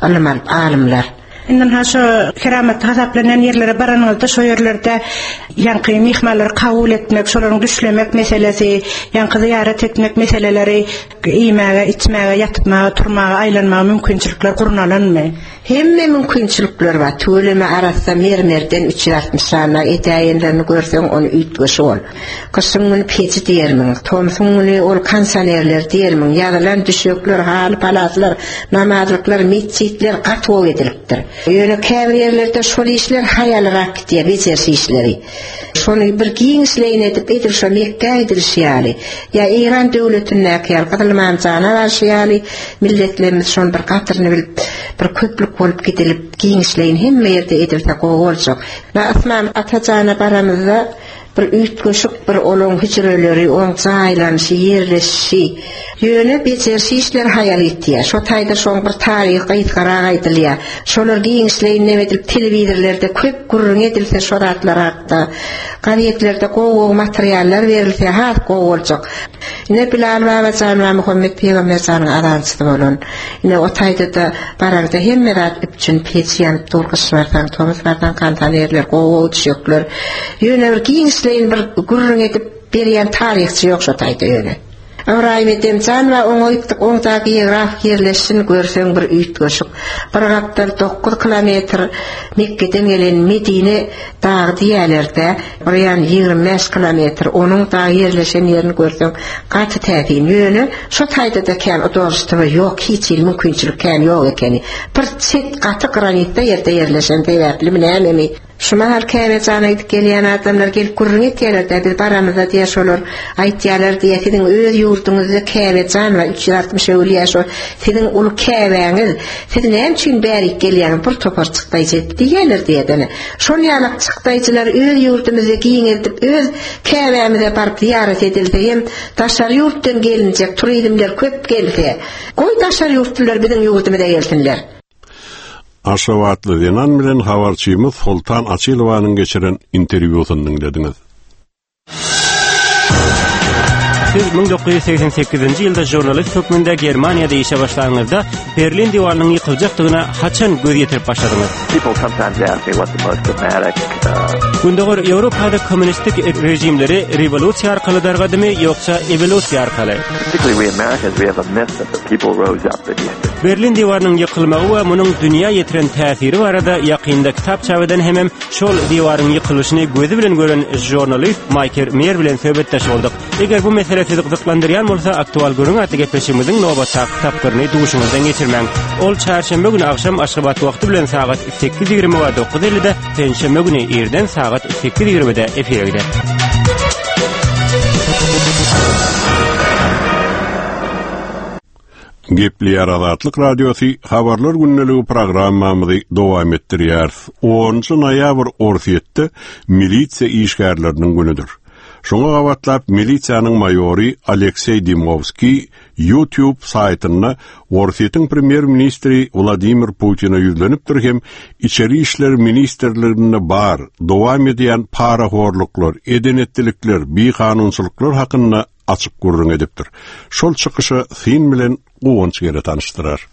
alimler. Inden haşo keramet hasaplanan yerlere baranyldy, şo yerlerde ýanky mihmanlar kabul etmek, şolaryň güçlemek meselesi, ýanky ziyaret etmek meseleleri, iýmäge, içmäge, ýatmaga, turmaga, aýlanmaga mümkinçilikler gurnalanmy? Hemme mümkinçilikler bar. Tölemä arasda mermerden 360 sana etäýenlerini görseň onu üýtgeşi bol. Kyssyňmy peçi diýermiň, tomsyňmy ol kansanerler diýermiň, ýazylan düşekler, hal palaslar, namazlyklar, mesjitler gatwa edilipdir. Ýöne käbir ýerlerde şol işler haýalrak diýe bejersi işleri. Şonu bir giňisleýin edip edil şo Mekkä edilýär. Ya Iran döwletine käl Kızılman jana başýaly milletlerimiz şon bir gatyryny bilip bir köplük bolup gidilip giňisleýin hemme ýerde edilse goýuljak. Ve Osman Atajana baramyzda bir üýtgeşik bir olan hicreleri, on jaýlanyşy, ýerleşi, ýöne bejersi işler haýal etýär. Şo taýda şoň bir taryh gaýtgara aýdylýar. Şolar giňisleýin edilip telewizorlarda köp gurrun edilse şo ratlar hatda, gazetlerde gowy materiallar berilse hat goýuljak. Ne Bilal we Janwa Muhammed Peygamber sanyň arançysy bolan. Ne o taýda da baragda hemme rat üçin peçiýan durguslardan, tomaslardan kantanerler, gowy düşekler. Ýöne bir giňisleýin bir gurrun edip berýän taryhçy ýok şo taýda ýöne. Ibrahim Edem Janwa oňoýtdyk oňdaky ýegraf ýerleşini görseň bir üýtgeşik. Bir gapdan 9 kilometr Mekkeden gelen Medine dağı diýerlerde, oryan 25 kilometr onuň dağı ýerleşen ýerini görseň gaty täzin ýöne şo taýda da kän oturuşdyry ýok, hiç mümkinçilik kän ýok ekeni. Bir çet gaty granitda ýerde ýerleşen täzäpli bilenmi? Şuma her käbejana edip gelýän adamlar gelip gurrun etýärler, biz baramyzda diýe şolar aýtýarlar diýe siziň öz ýurduňyzda käbejan we 360 öwliýa şo siziň ulu käbeňiz, siz näme üçin bäri gelýän bir topar çykdaýjy diýerler diýedene. Şol ýalyk çykdaýjylar öz ýurdumyzda giň edip öz käbämize baryp ziyaret edildi. Hem taşar ýurtdan gelinjek turizmler köp gelse, goý taşar ýurtlar biziň ýurdumyza gelsinler. Aşgabatly Zenan bilen habarçymyz Sultan Açylowanyň geçiren interwýusyny dinlediňiz. Siz 1988-nji ýylda jurnalist hökmünde Germaniýada işe başlaňyzda Berlin diwarynyň ýykyljakdygyna haçan göz ýetirip başladyňyz? People sometimes ask me what the most dramatic Gündäger Ýewropada kommunistik rejimleri revolúsiýa arkaly dargadymy ýoksa evolúsiýa arkaly? Particularly we Americans, we have a myth that the people rose up and Berlin diwarynyň ýykylmagy we munyň dünýä ýetiren täsiri barada ýakynda kitap çabydan hemem şol diwaryň ýykylyşyny gözü bilen gören jurnalist Michael Meyer bilen söhbetdeş boldyk. Eger bu mesele sizi gyzyklandyrýan bolsa, aktual görüň atly gepleşigimiziň nobatçy tapdyryny duşuňyzdan geçirmäň. Ol çarşamba güni akşam Aşgabat wagty bilen saat 8:20 we 9:50-de, tenşembe güni erden saat 8:20-de efire gider. Gepli Arazatlyk radiosu habarlar günneligi programmamyzy dowam etdirýär. 10 noýabr orsiýetde milisiýa işgärleriniň günüdür. Şoňa gawatlap milisiýanyň maýory Aleksey Dimovski YouTube saytyna Orsiýetiň premier ministri Vladimir Putin'e yüzlenipdir hem içeri işler ministerlerine bar dowam edýän para horluklar, edenetlilikler, bikanunçylyklar hakynda açyk gurrun edipdir. Şol çykyşy fin bilen gowanç gere tanıştyrar.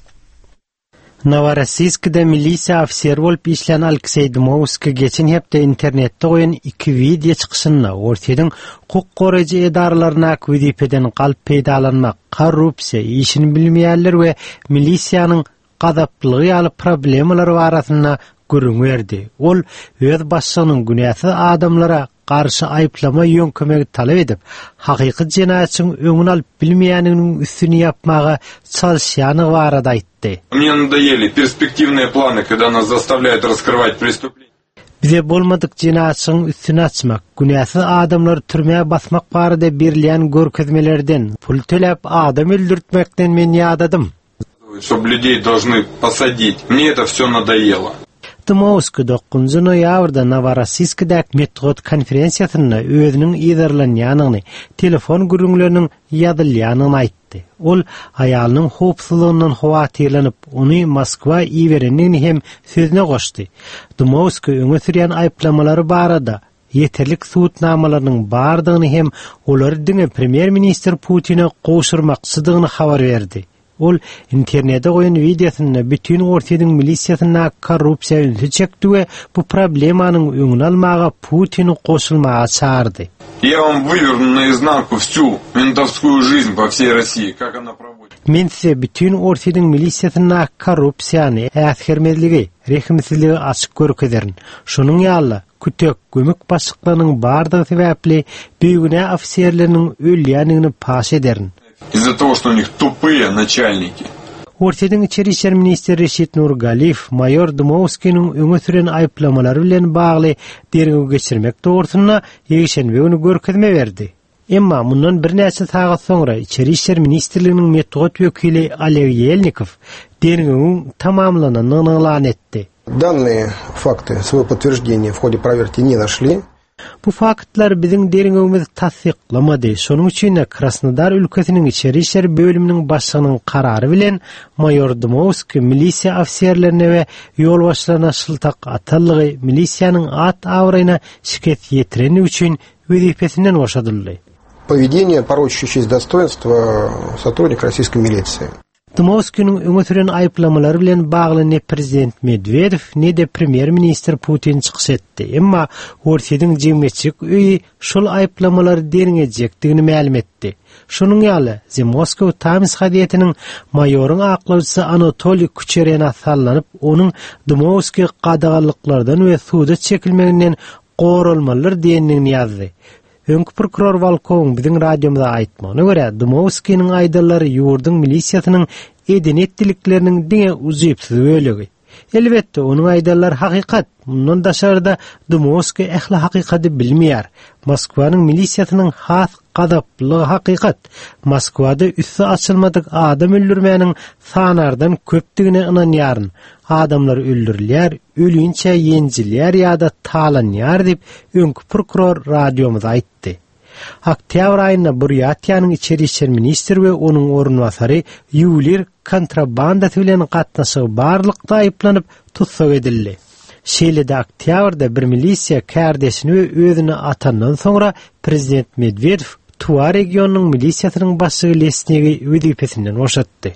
Novorossiyskda milisiýa ofiseri bolup işlän Aleksey Dimovski geçen hepde internetde goýan 2 video çykyşyna Orsiýetiň hukuk goraýjy edaralaryna Wikipediýadan galyp peýdalanmak, korrupsiýa, işini bilmeýänler we milisiýanyň gadaplygy alyp problemalary barasynda gurrun berdi. Ol öz başynyň günäsi adamlara karşı ayıplama yönkömegi talep edip, hakyky jenaýatçyň öňüni alyp bilmeýäniniň üstüni yapmaga çalyşýany barada aýtdy. Мне надоели перспективные планы, когда нас заставляют раскрывать преступления. Bize bolmadyk jenaýatçyň üstüni açmak, günäsi adamlary türmäge basmak barada berilýän görkezmelerden, pul töläp adam öldürtmekden men ýadadym. Чтоб людей должны посадить. Мне это всё надоело. Dimovski 9 noýabrda Novorossiyskda Metrod konferensiýasyna özüniň ýazarlanýanyny, telefon gürüňleriniň ýazylýanyny aýtdy. Ol aýalynyň howpsuzlygynyň howatyrlanyp, ony Moskwa iwerenini hem sözüne goşdy. Dimovski öňe sürýän aýplamalary barada yeterlik suwutnamalarynyň bardygyny hem olary diňe premier minister Putin'e goşurmakçydygyny habar berdi. Ol internetde goýan videosyna bütün Orsiýetiň milisiýasyna korrupsiýa ünsü çekdi we bu problemanyň öňüni almaga Putin'i goşulmaga çağırdy. Я вам выверну наизнанку всю ментовскую жизнь по всей России, как она проводит. Men size bütün Orsiýetiň milisiýasyna korrupsiýany, äsgermezligi, rehimsizligi açyk görkezerin. Şonuň ýaly kütök gömük başlyklarynyň bardygy sebäpli büyüne ofisiýerleriniň ölýänligini paş ederin. Из-за того, что у них тупые начальники. Orsiýetiň içeri işler ministeri Reşit Nurgaliýew mayor Dimovskiň öňe süren aýplamalary bilen bagly dergäw geçirmek dogrusyna ýeşenbe günü görkezme berdi. Emma mundan bir näçe sagat soňra içeri işler ministerliginiň metod wekili Olev Yelnikov dergäwiň tamamlananyny elan etdi. Данные факты своего подтверждения в ходе проверки не нашли. Bu faktlar biziň dergäwimizi tasdiklamady. Şonuň üçin Krasnodar ülkesiniň içeri işler bölüminiň başlygynyň karary bilen mayor Dimovski milisiýa ofisiýerlerine we ýol başlaryna şyltak atallygy milisiýanyň at awraýyna şikayet ýetireni üçin wezipesinden boşadyldy. Поведение, порочащее честь достоинства сотрудника российской милиции. Dimovskiň öňe süren aýplamalary bilen bagly ne prezident Medvedev ne de premier minister Putin çykyş etdi. Emma Orsiýetiň jemgyýetçilik öýi şol aýplamalary deriňejekdigini ma'lum etdi. Şonuň ýaly The Moscow Times gazetiniň maýoryň aklawçysy Anatoly Kucherena sallanyp, onuň Dimovski gadagallyklardan we suda çekilmeginden goralmalar diýendigini ýazdy. Öňkü prokuror Valkowyň biziň radiomyza aýtmagyna görä, Dimovskiň aýdallary ýurduň milisiýasynyň edenetlikleriniň diňe uzypsyz bölegi. Elbetde onuň aýdallary hakykat. Mundan daşarda Dimovski ähli hakykaty bilmeýär. Moskwanyň milisiýasynyň has gadaplygy hakykat. Moskwada üssü açylmadyk adam öldürmäniň sanardan köpdigine inanýaryn. Adamlar öldürilýär, ölüňçe ýenjilýär ýa-da talanýar diýip öňkü prokuror radiomyza aýtdy. Oktyabr aýynda Burýatiýanyň içeri işler ministri we onuň orunbasary ýuwlir kontrabanda bilen gatnaşygy barlykda aýyplanyp tutsak edildi. Şeýle-de oktyabrda bir milisiýa kärdeşini we özüni atandan soňra prezident Medvedev Tuva regionynyň milisiýasynyň başlygy Lesniýewi wezipesinden boşatdy.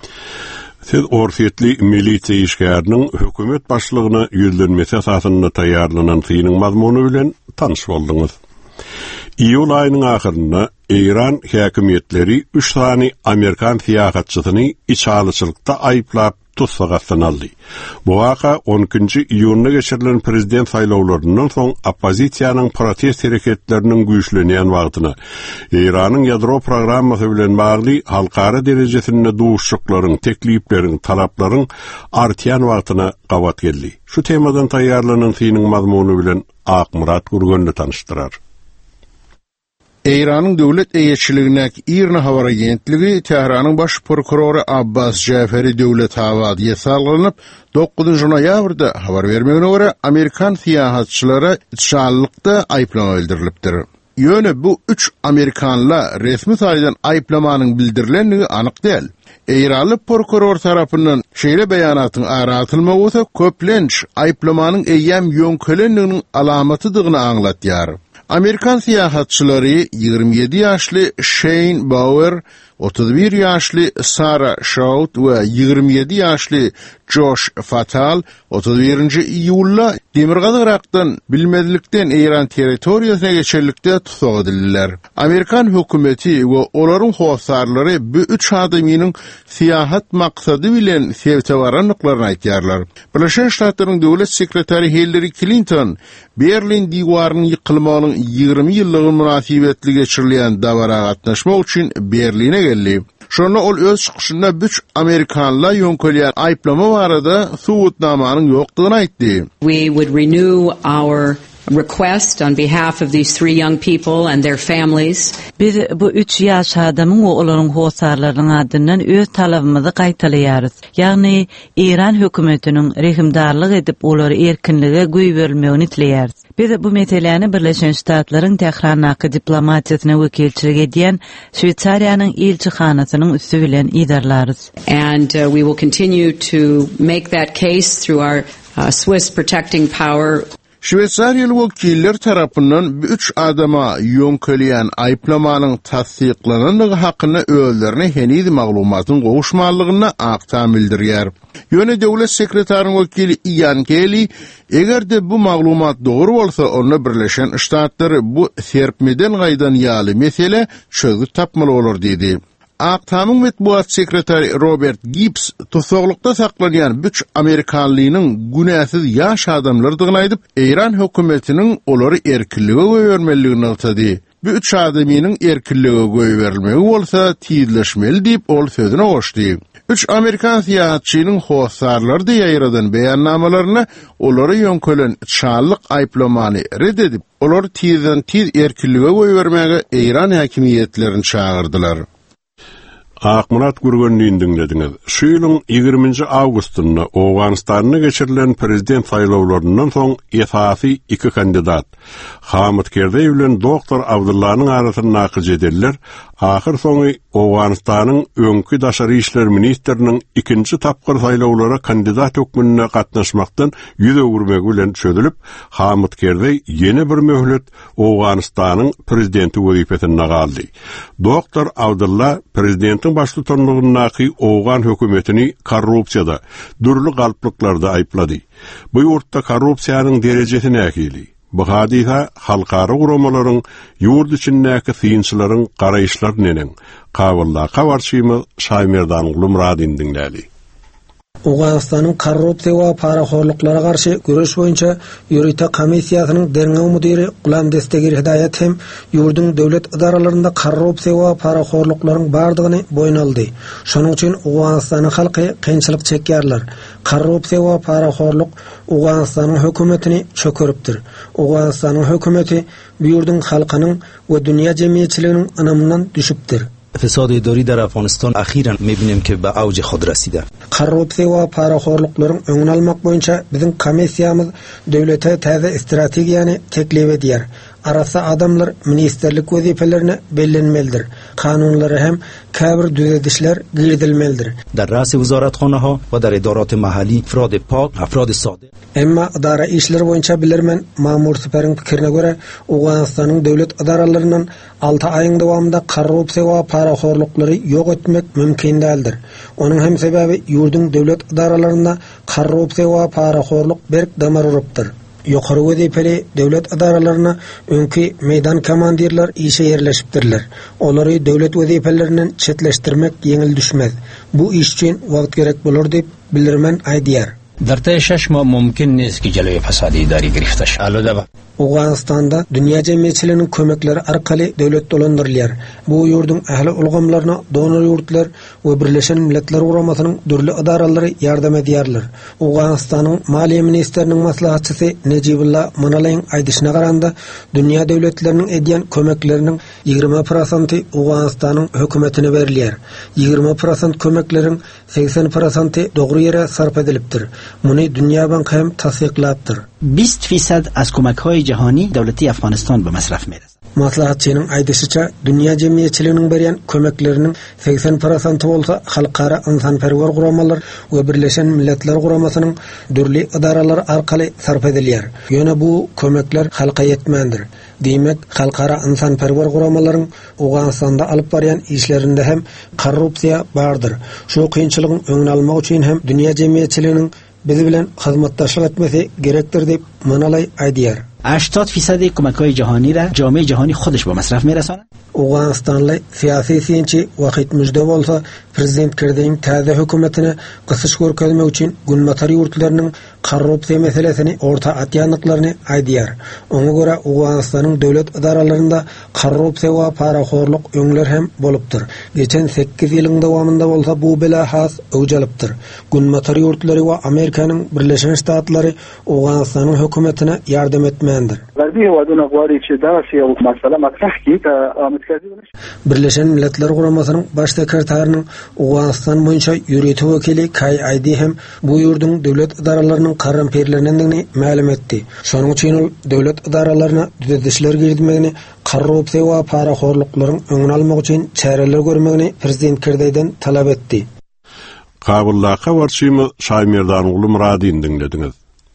Siz Orsiýetli milisiýa işgäriniň hökümet başlygyna ýüzlenmesi esasynda taýýarlanan synyň mazmuny bilen tanyş boldyňyz. İýul aýynyň ahyrynda İran häkimetleri 3 sany Amerikan siýasatçysyny içalyçylykda aýplap tutsak astyna aldy. Bu waka 12-nji iýulda geçirilen prezident saýlawlaryndan soň oppozisiýanyň protest hereketleriniň güýçlenýän wagtyna İranyň ýadro programmasy bilen bagly halkara derejesinde duşuşyklaryň, teklipleriň, talaplaryň artýan wagtyna gawat geldi. Şu temadan taýýarlanan synyň mazmuny bilen Akmurat Gurgenli tanıştyrar. İran'ın döwlet eýetçiligindäki IRNA habar agentligi Tehranyň baş prokurory Abbas Jaferi döwlet hawadiýe salgynyp 9 noýabrda habar bermegine görä Amerikan siýasatçylary itşallykda aýplama bildirilipdir. Yöne bu 3 Amerikanla resmi saydan ayıplamanın bildirilenliği anyk değil. Eýraly prokuror tarapyndan şeýle beýanatyn aratylmagy bolsa köplenç ayıplamanın eýýäm ýönkelenliginiň alamatydygyny aňlatýar. Amerikan siyahatçylary 27 ýaşly Shane Bauer, 31 ýaşly Sarah Shout we 27 ýaşly Josh Fatal 31-nji iýulda Demirgazakdan bilmedilikden Eýran territoriýasyna geçerlikde tutsak edildiler. Amerikan hökümeti we olaryň howsarlary bu 3 adamynyň siyahat maksady bilen sevte baranlyklaryny aýtýarlar. Birleşik Ştatlaryň döwlet sekretary Hillary Clinton Berlin diýwarynyň ýykylmagynyň 20 ýyllygy münasibetli geçirilýän dawara gatnaşmak üçin Berline geldi. Şonu ol öz çykyşynda 3 Amerikanla ýönkelýän aýplama barada subutnamanyň ýokdugyny aýtdy. We would renew our request on behalf of these 3 young people and their families. Biz bu 3 ýaş adamyň we olaryň howsarlarynyň adyndan öz talabymyzy gaýtalarýarys. Ýagny Iran hökümetiniň rehimdarlyk edip olary erkinlige güý berilmegini tilärýäris. Biz bu meseleni Birleşen Ştatlaryň Tehrannaki diplomatiýasyna wekilçilik edýän Şweyçariýanyň elçihanasynyň üstü bilen idarlarys. And we will continue to make that case through our Swiss protecting power. Şweyçariýaly wekiller tarapyndan 3 adama ýönkelýän aýplamanyň tasdiklananlygy hakyna özlerine heniz maglumatyň gowuşmalygyny aktam bildirýär. Ýöne döwlet sekretarinyň wekili Ian Kelly, egerde bu maglumat dogry bolsa, onda Birleşen Ştatlary bu serpmeden gaýdan ýaly mesele çözüp tapmaly bolar dedi. Aktamyň metbuat sekretary Robert Gibbs tutsaklykda saklanýan 3 Amerikanlynyň günäsiz ýaş adamlardygyny aýdyp, Eýran hökümetiniň olary erkinlige goýbermeligini aýtdy. Bu 3 adamynyň erkinlige goýberilmegi bolsa tizleşmeli diýip ol sözüne goşdy. 3 Amerikan siyahatçynyň howsarlary da ýaýradan beýannamalaryna olary ýönkelen çanlyk aýplamany reddedip, olary tizden tiz erkinlige goýbermegi Eýran häkimiýetlerini çağırdylar. Akmurat Gürgenliň dinlediňiz. Şu ýylyň 20 awgustynda Owganistanyna geçirilen prezident saýlawlaryndan soň esasy 2 kandidat Hamid Karzai bilen Doktor Abdullah'nyň arasyny nakyş edildiler. Ahir soňy Owganistanyň öňkü daşary işler ministriniň 2-nji tapgyr saýlawlara kandidat hökmüne gatnaşmakdan ýüz öwürmegi bilen çözülip, Hamid Karzai ýene bir möhlet Owganistanyň prezidenti wezipesine galdy. Doktor Abdullah prezidentin başlygynyňdaky Owgan hökümetini korrupsiýada, dürli galplyklarda aýplady. Bu ýurtda korrupsiýanyň derejesi näkili? Bu hadisa halkara uramalaryň ýurt içindäki synçylaryň garaýşlaryny nenen kabylla kawarçymyz Şaýmerdan Gulumradyn dinlädi. Owganistanyň korrupsiýa we paraxorluklara garşy görüş boýunça ýürüýte komissiýasynyň derňe müdiri Gulam Destegir Hidayet hem ýurduň döwlet idaralarynda korrupsiýa we paraxorluklaryň bardygyny boýun aldy. Şonuň üçin Owganistanyň halky kynçylyk çekýärler. Korrupsiýa we paraxorluk Owganistanyň hökümetini çökeripdir. Owganistanyň hökümeti bu ýurduň halkynyň we dünýä jemgyýetçiliginiň anamyndan düşüpdir. فساد اداری در افغانستان اخیراً می‌بینیم که به اوج خود رسیده. Korrupsiya we paraxorluklaryň öňüne almak boýunça biziň komissiýamyz döwlete täze strategiýany teklip edýär. Arasa adamlar ministerlik wezipelerini bellenmelidir. Kanunlary hem käbir düzedişler girdilmelidir. در رأس وزارتخانه‌ها و در ادارات محلی افراد پاک، افراد صادق. Emma idara işleri boýunça bilermen mamur süperiň pikirine göre Owganistanyň döwlet idaralarynyň 6 aýyň dowamında korrupsiýa we paraxorluklary ýok etmek mümkin däldir. Onuň hem sebebi ýurduň döwlet idaralaryna korrupsiýa we paraxorluk berk damar urypdyr. Ýokary wezipeli döwlet idaralarına öňki meýdan komandirler işe ýerleşipdirler. Olary döwlet wezipelerinden çetleşdirmek ýeňil düşmez. Bu iş üçin wagt gerek bolar diýip bildirmen aýdýar. در طی 6 ماه ممکن نیست که جلوی فساد اداری گرفته شود. Owganistanda dünýä jemgyýetçiliginiň kömekleri arkaly döwlet dolandyrylýar. Bu ýurdun ähli ulgamlaryna donor ýurtlar we Birleşen Milletler Uramasynyň dürli idaralary ýardam edýärler. Owganistanyň Maliýe ministriniň maslahatçysy Nejibullah Manalaýyň aýdyşyna garanda dünýä döwletleriniň edýän kömekleriniň 20% Owganistanyň hökümetine berilýär. 20% kömekleriň 80% dogry ýere sarf edilipdir. Muny Dünýä Banky hem tasdiqlapdyr. 20% از کمک‌های جهانی دولتی افغانستان به مصرف می‌رسد. Maslahatçının aýdysyça, dünýä jemgyýetçiliginiň berýän kömekleriniň 80% bolsa halkara insanperwer guramalar we Birleşen Milletler Guramasynyň dürli idaralary arkaly sarf edilýär. Ýöne bu kömekler halka ýetmändir. Diýmek, halkara insanperwer guramalaryň Awganistanda alyp barýan işlerinde hem korrupsiýa bardyr. Şu kynçylygyň öňüni almak üçin hem dünýä jemgyýetçiliginiň bizi bilen hyzmatdaşlyk etmesi gerekdir diýip manalay aýdýar. 80% کمک‌های جهانی را جامعه جهانی خودش به مصرف می‌رساند. Awganistanly siyasi siýençi Wahid Müjde bolsa prezident Kerdeň täze hökümetine gysyş görkezmek üçin Günmatar ýurtlarynyň korrupsiýa meselesini orta atýanlyklaryny aýdýar. Oňa görä Awganistanyň döwlet idaralarynda korrupsiýa we paraxorluk öňler hem bolupdyr. Geçen 8 ýylyň dowamında bolsa bu bela has öwjalypdyr. Günmatar ýurtlary we Amerikanyň Birleşen Ştatlary Awganistanyň hökümetine ýardam etmändir. Birleşen Milletler Guramasynyň baş sekretärining Awganistan boýunça ýürütü wekili Kay Aýdy hem bu ýurdun döwlet idaralarynyň garramperlerlendigini ma'lum etdi. Şonuň üçin ol döwlet idaralaryna düzedişler girdimegini, korrupsiýa we paraxorluklaryň öňüni almak üçin çäreler görmegini prezident Kerdeýden talap etdi. Kabulla habarçymy Şaýmerdan ugly Muradiň dinlediňiz.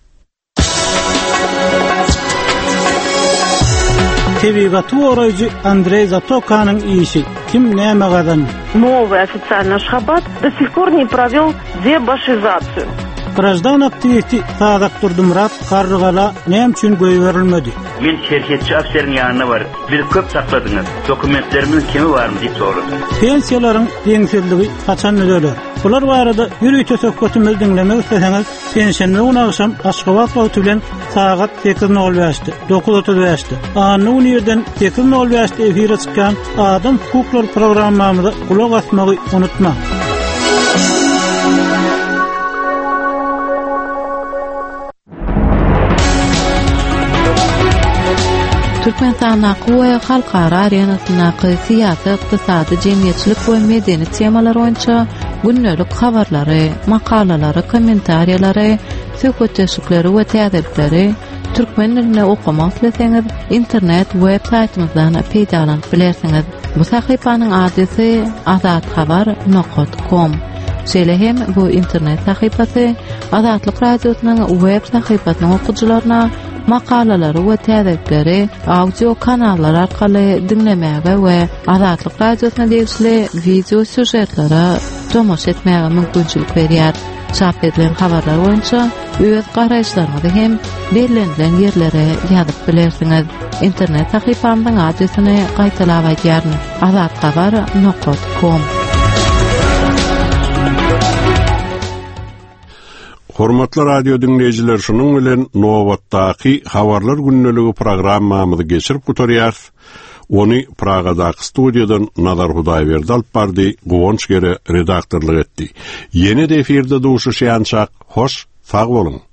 Tebigatı orayıcı Андрей Затоканың işi kim näme gadan? Новый официальный шаббат до сих пор не провел дебашизацию. Граждан активисти Sazak Durdumrat Karrıgala näme üçin göý berilmedi? Men şerhetçi afserin ýanyna barıp, "Bir köp sakladyňyz, dokumentlerimiň kimi barmy?" diýip sorady. Pensiýalaryň deňsizligi kaçan ödüler? Bular barada ýürüýte söhbetimizi dinlemek isteseňiz, pensiýany unaşam Aşgabat wagty bilen saat 8:05'te 9:35'te. Anyň ýerden 8:05'te efire çykan Adam hukuklar programmamyza kulak asmagy unutma. Türkmenistanda we halkara arenasyna syýasy, ykdysady, jemgyýetçilik we medeni temalar boýunça günnelik habarlary, makalalary, kommentariýalary, söhbetleşikleri we täzelikleri türkmen diline okumak isteseňiz internet web saýtymyzdan peýdalanyp bilersiňiz. Bu sahypanyň adresy azatxabar.com. Şeýle hem bu internet sahypasy Azatlyk radiosynyň web sahypasynyň okuwçylaryna makalalary we täzelikleri audio kanallar arkaly dinlemäge we Azatlyk radiosyna degişli video süjetlere tomoş etmäge mümkinçilik berýär. Çap edilen habarlar boýunça öz garaýşlaryňyzy hem belirlenilen ýerlere ýazyp bilersiňiz. Internet sahypamyň adresini gaýtalap aýdýaryn: azatxabar.com. Hormatly radio dinleyijiler, şunuň bilen Nowatdaky habarlar günneligi programmamyzy geçirip gutarýar. Ony Pragadaky studiýadan Nazar Hudaýberdi alyp bardy, Gowonç gere redaktorlyk etdi. Ýene de efirde duşuşýançak, hoş, sag bolun.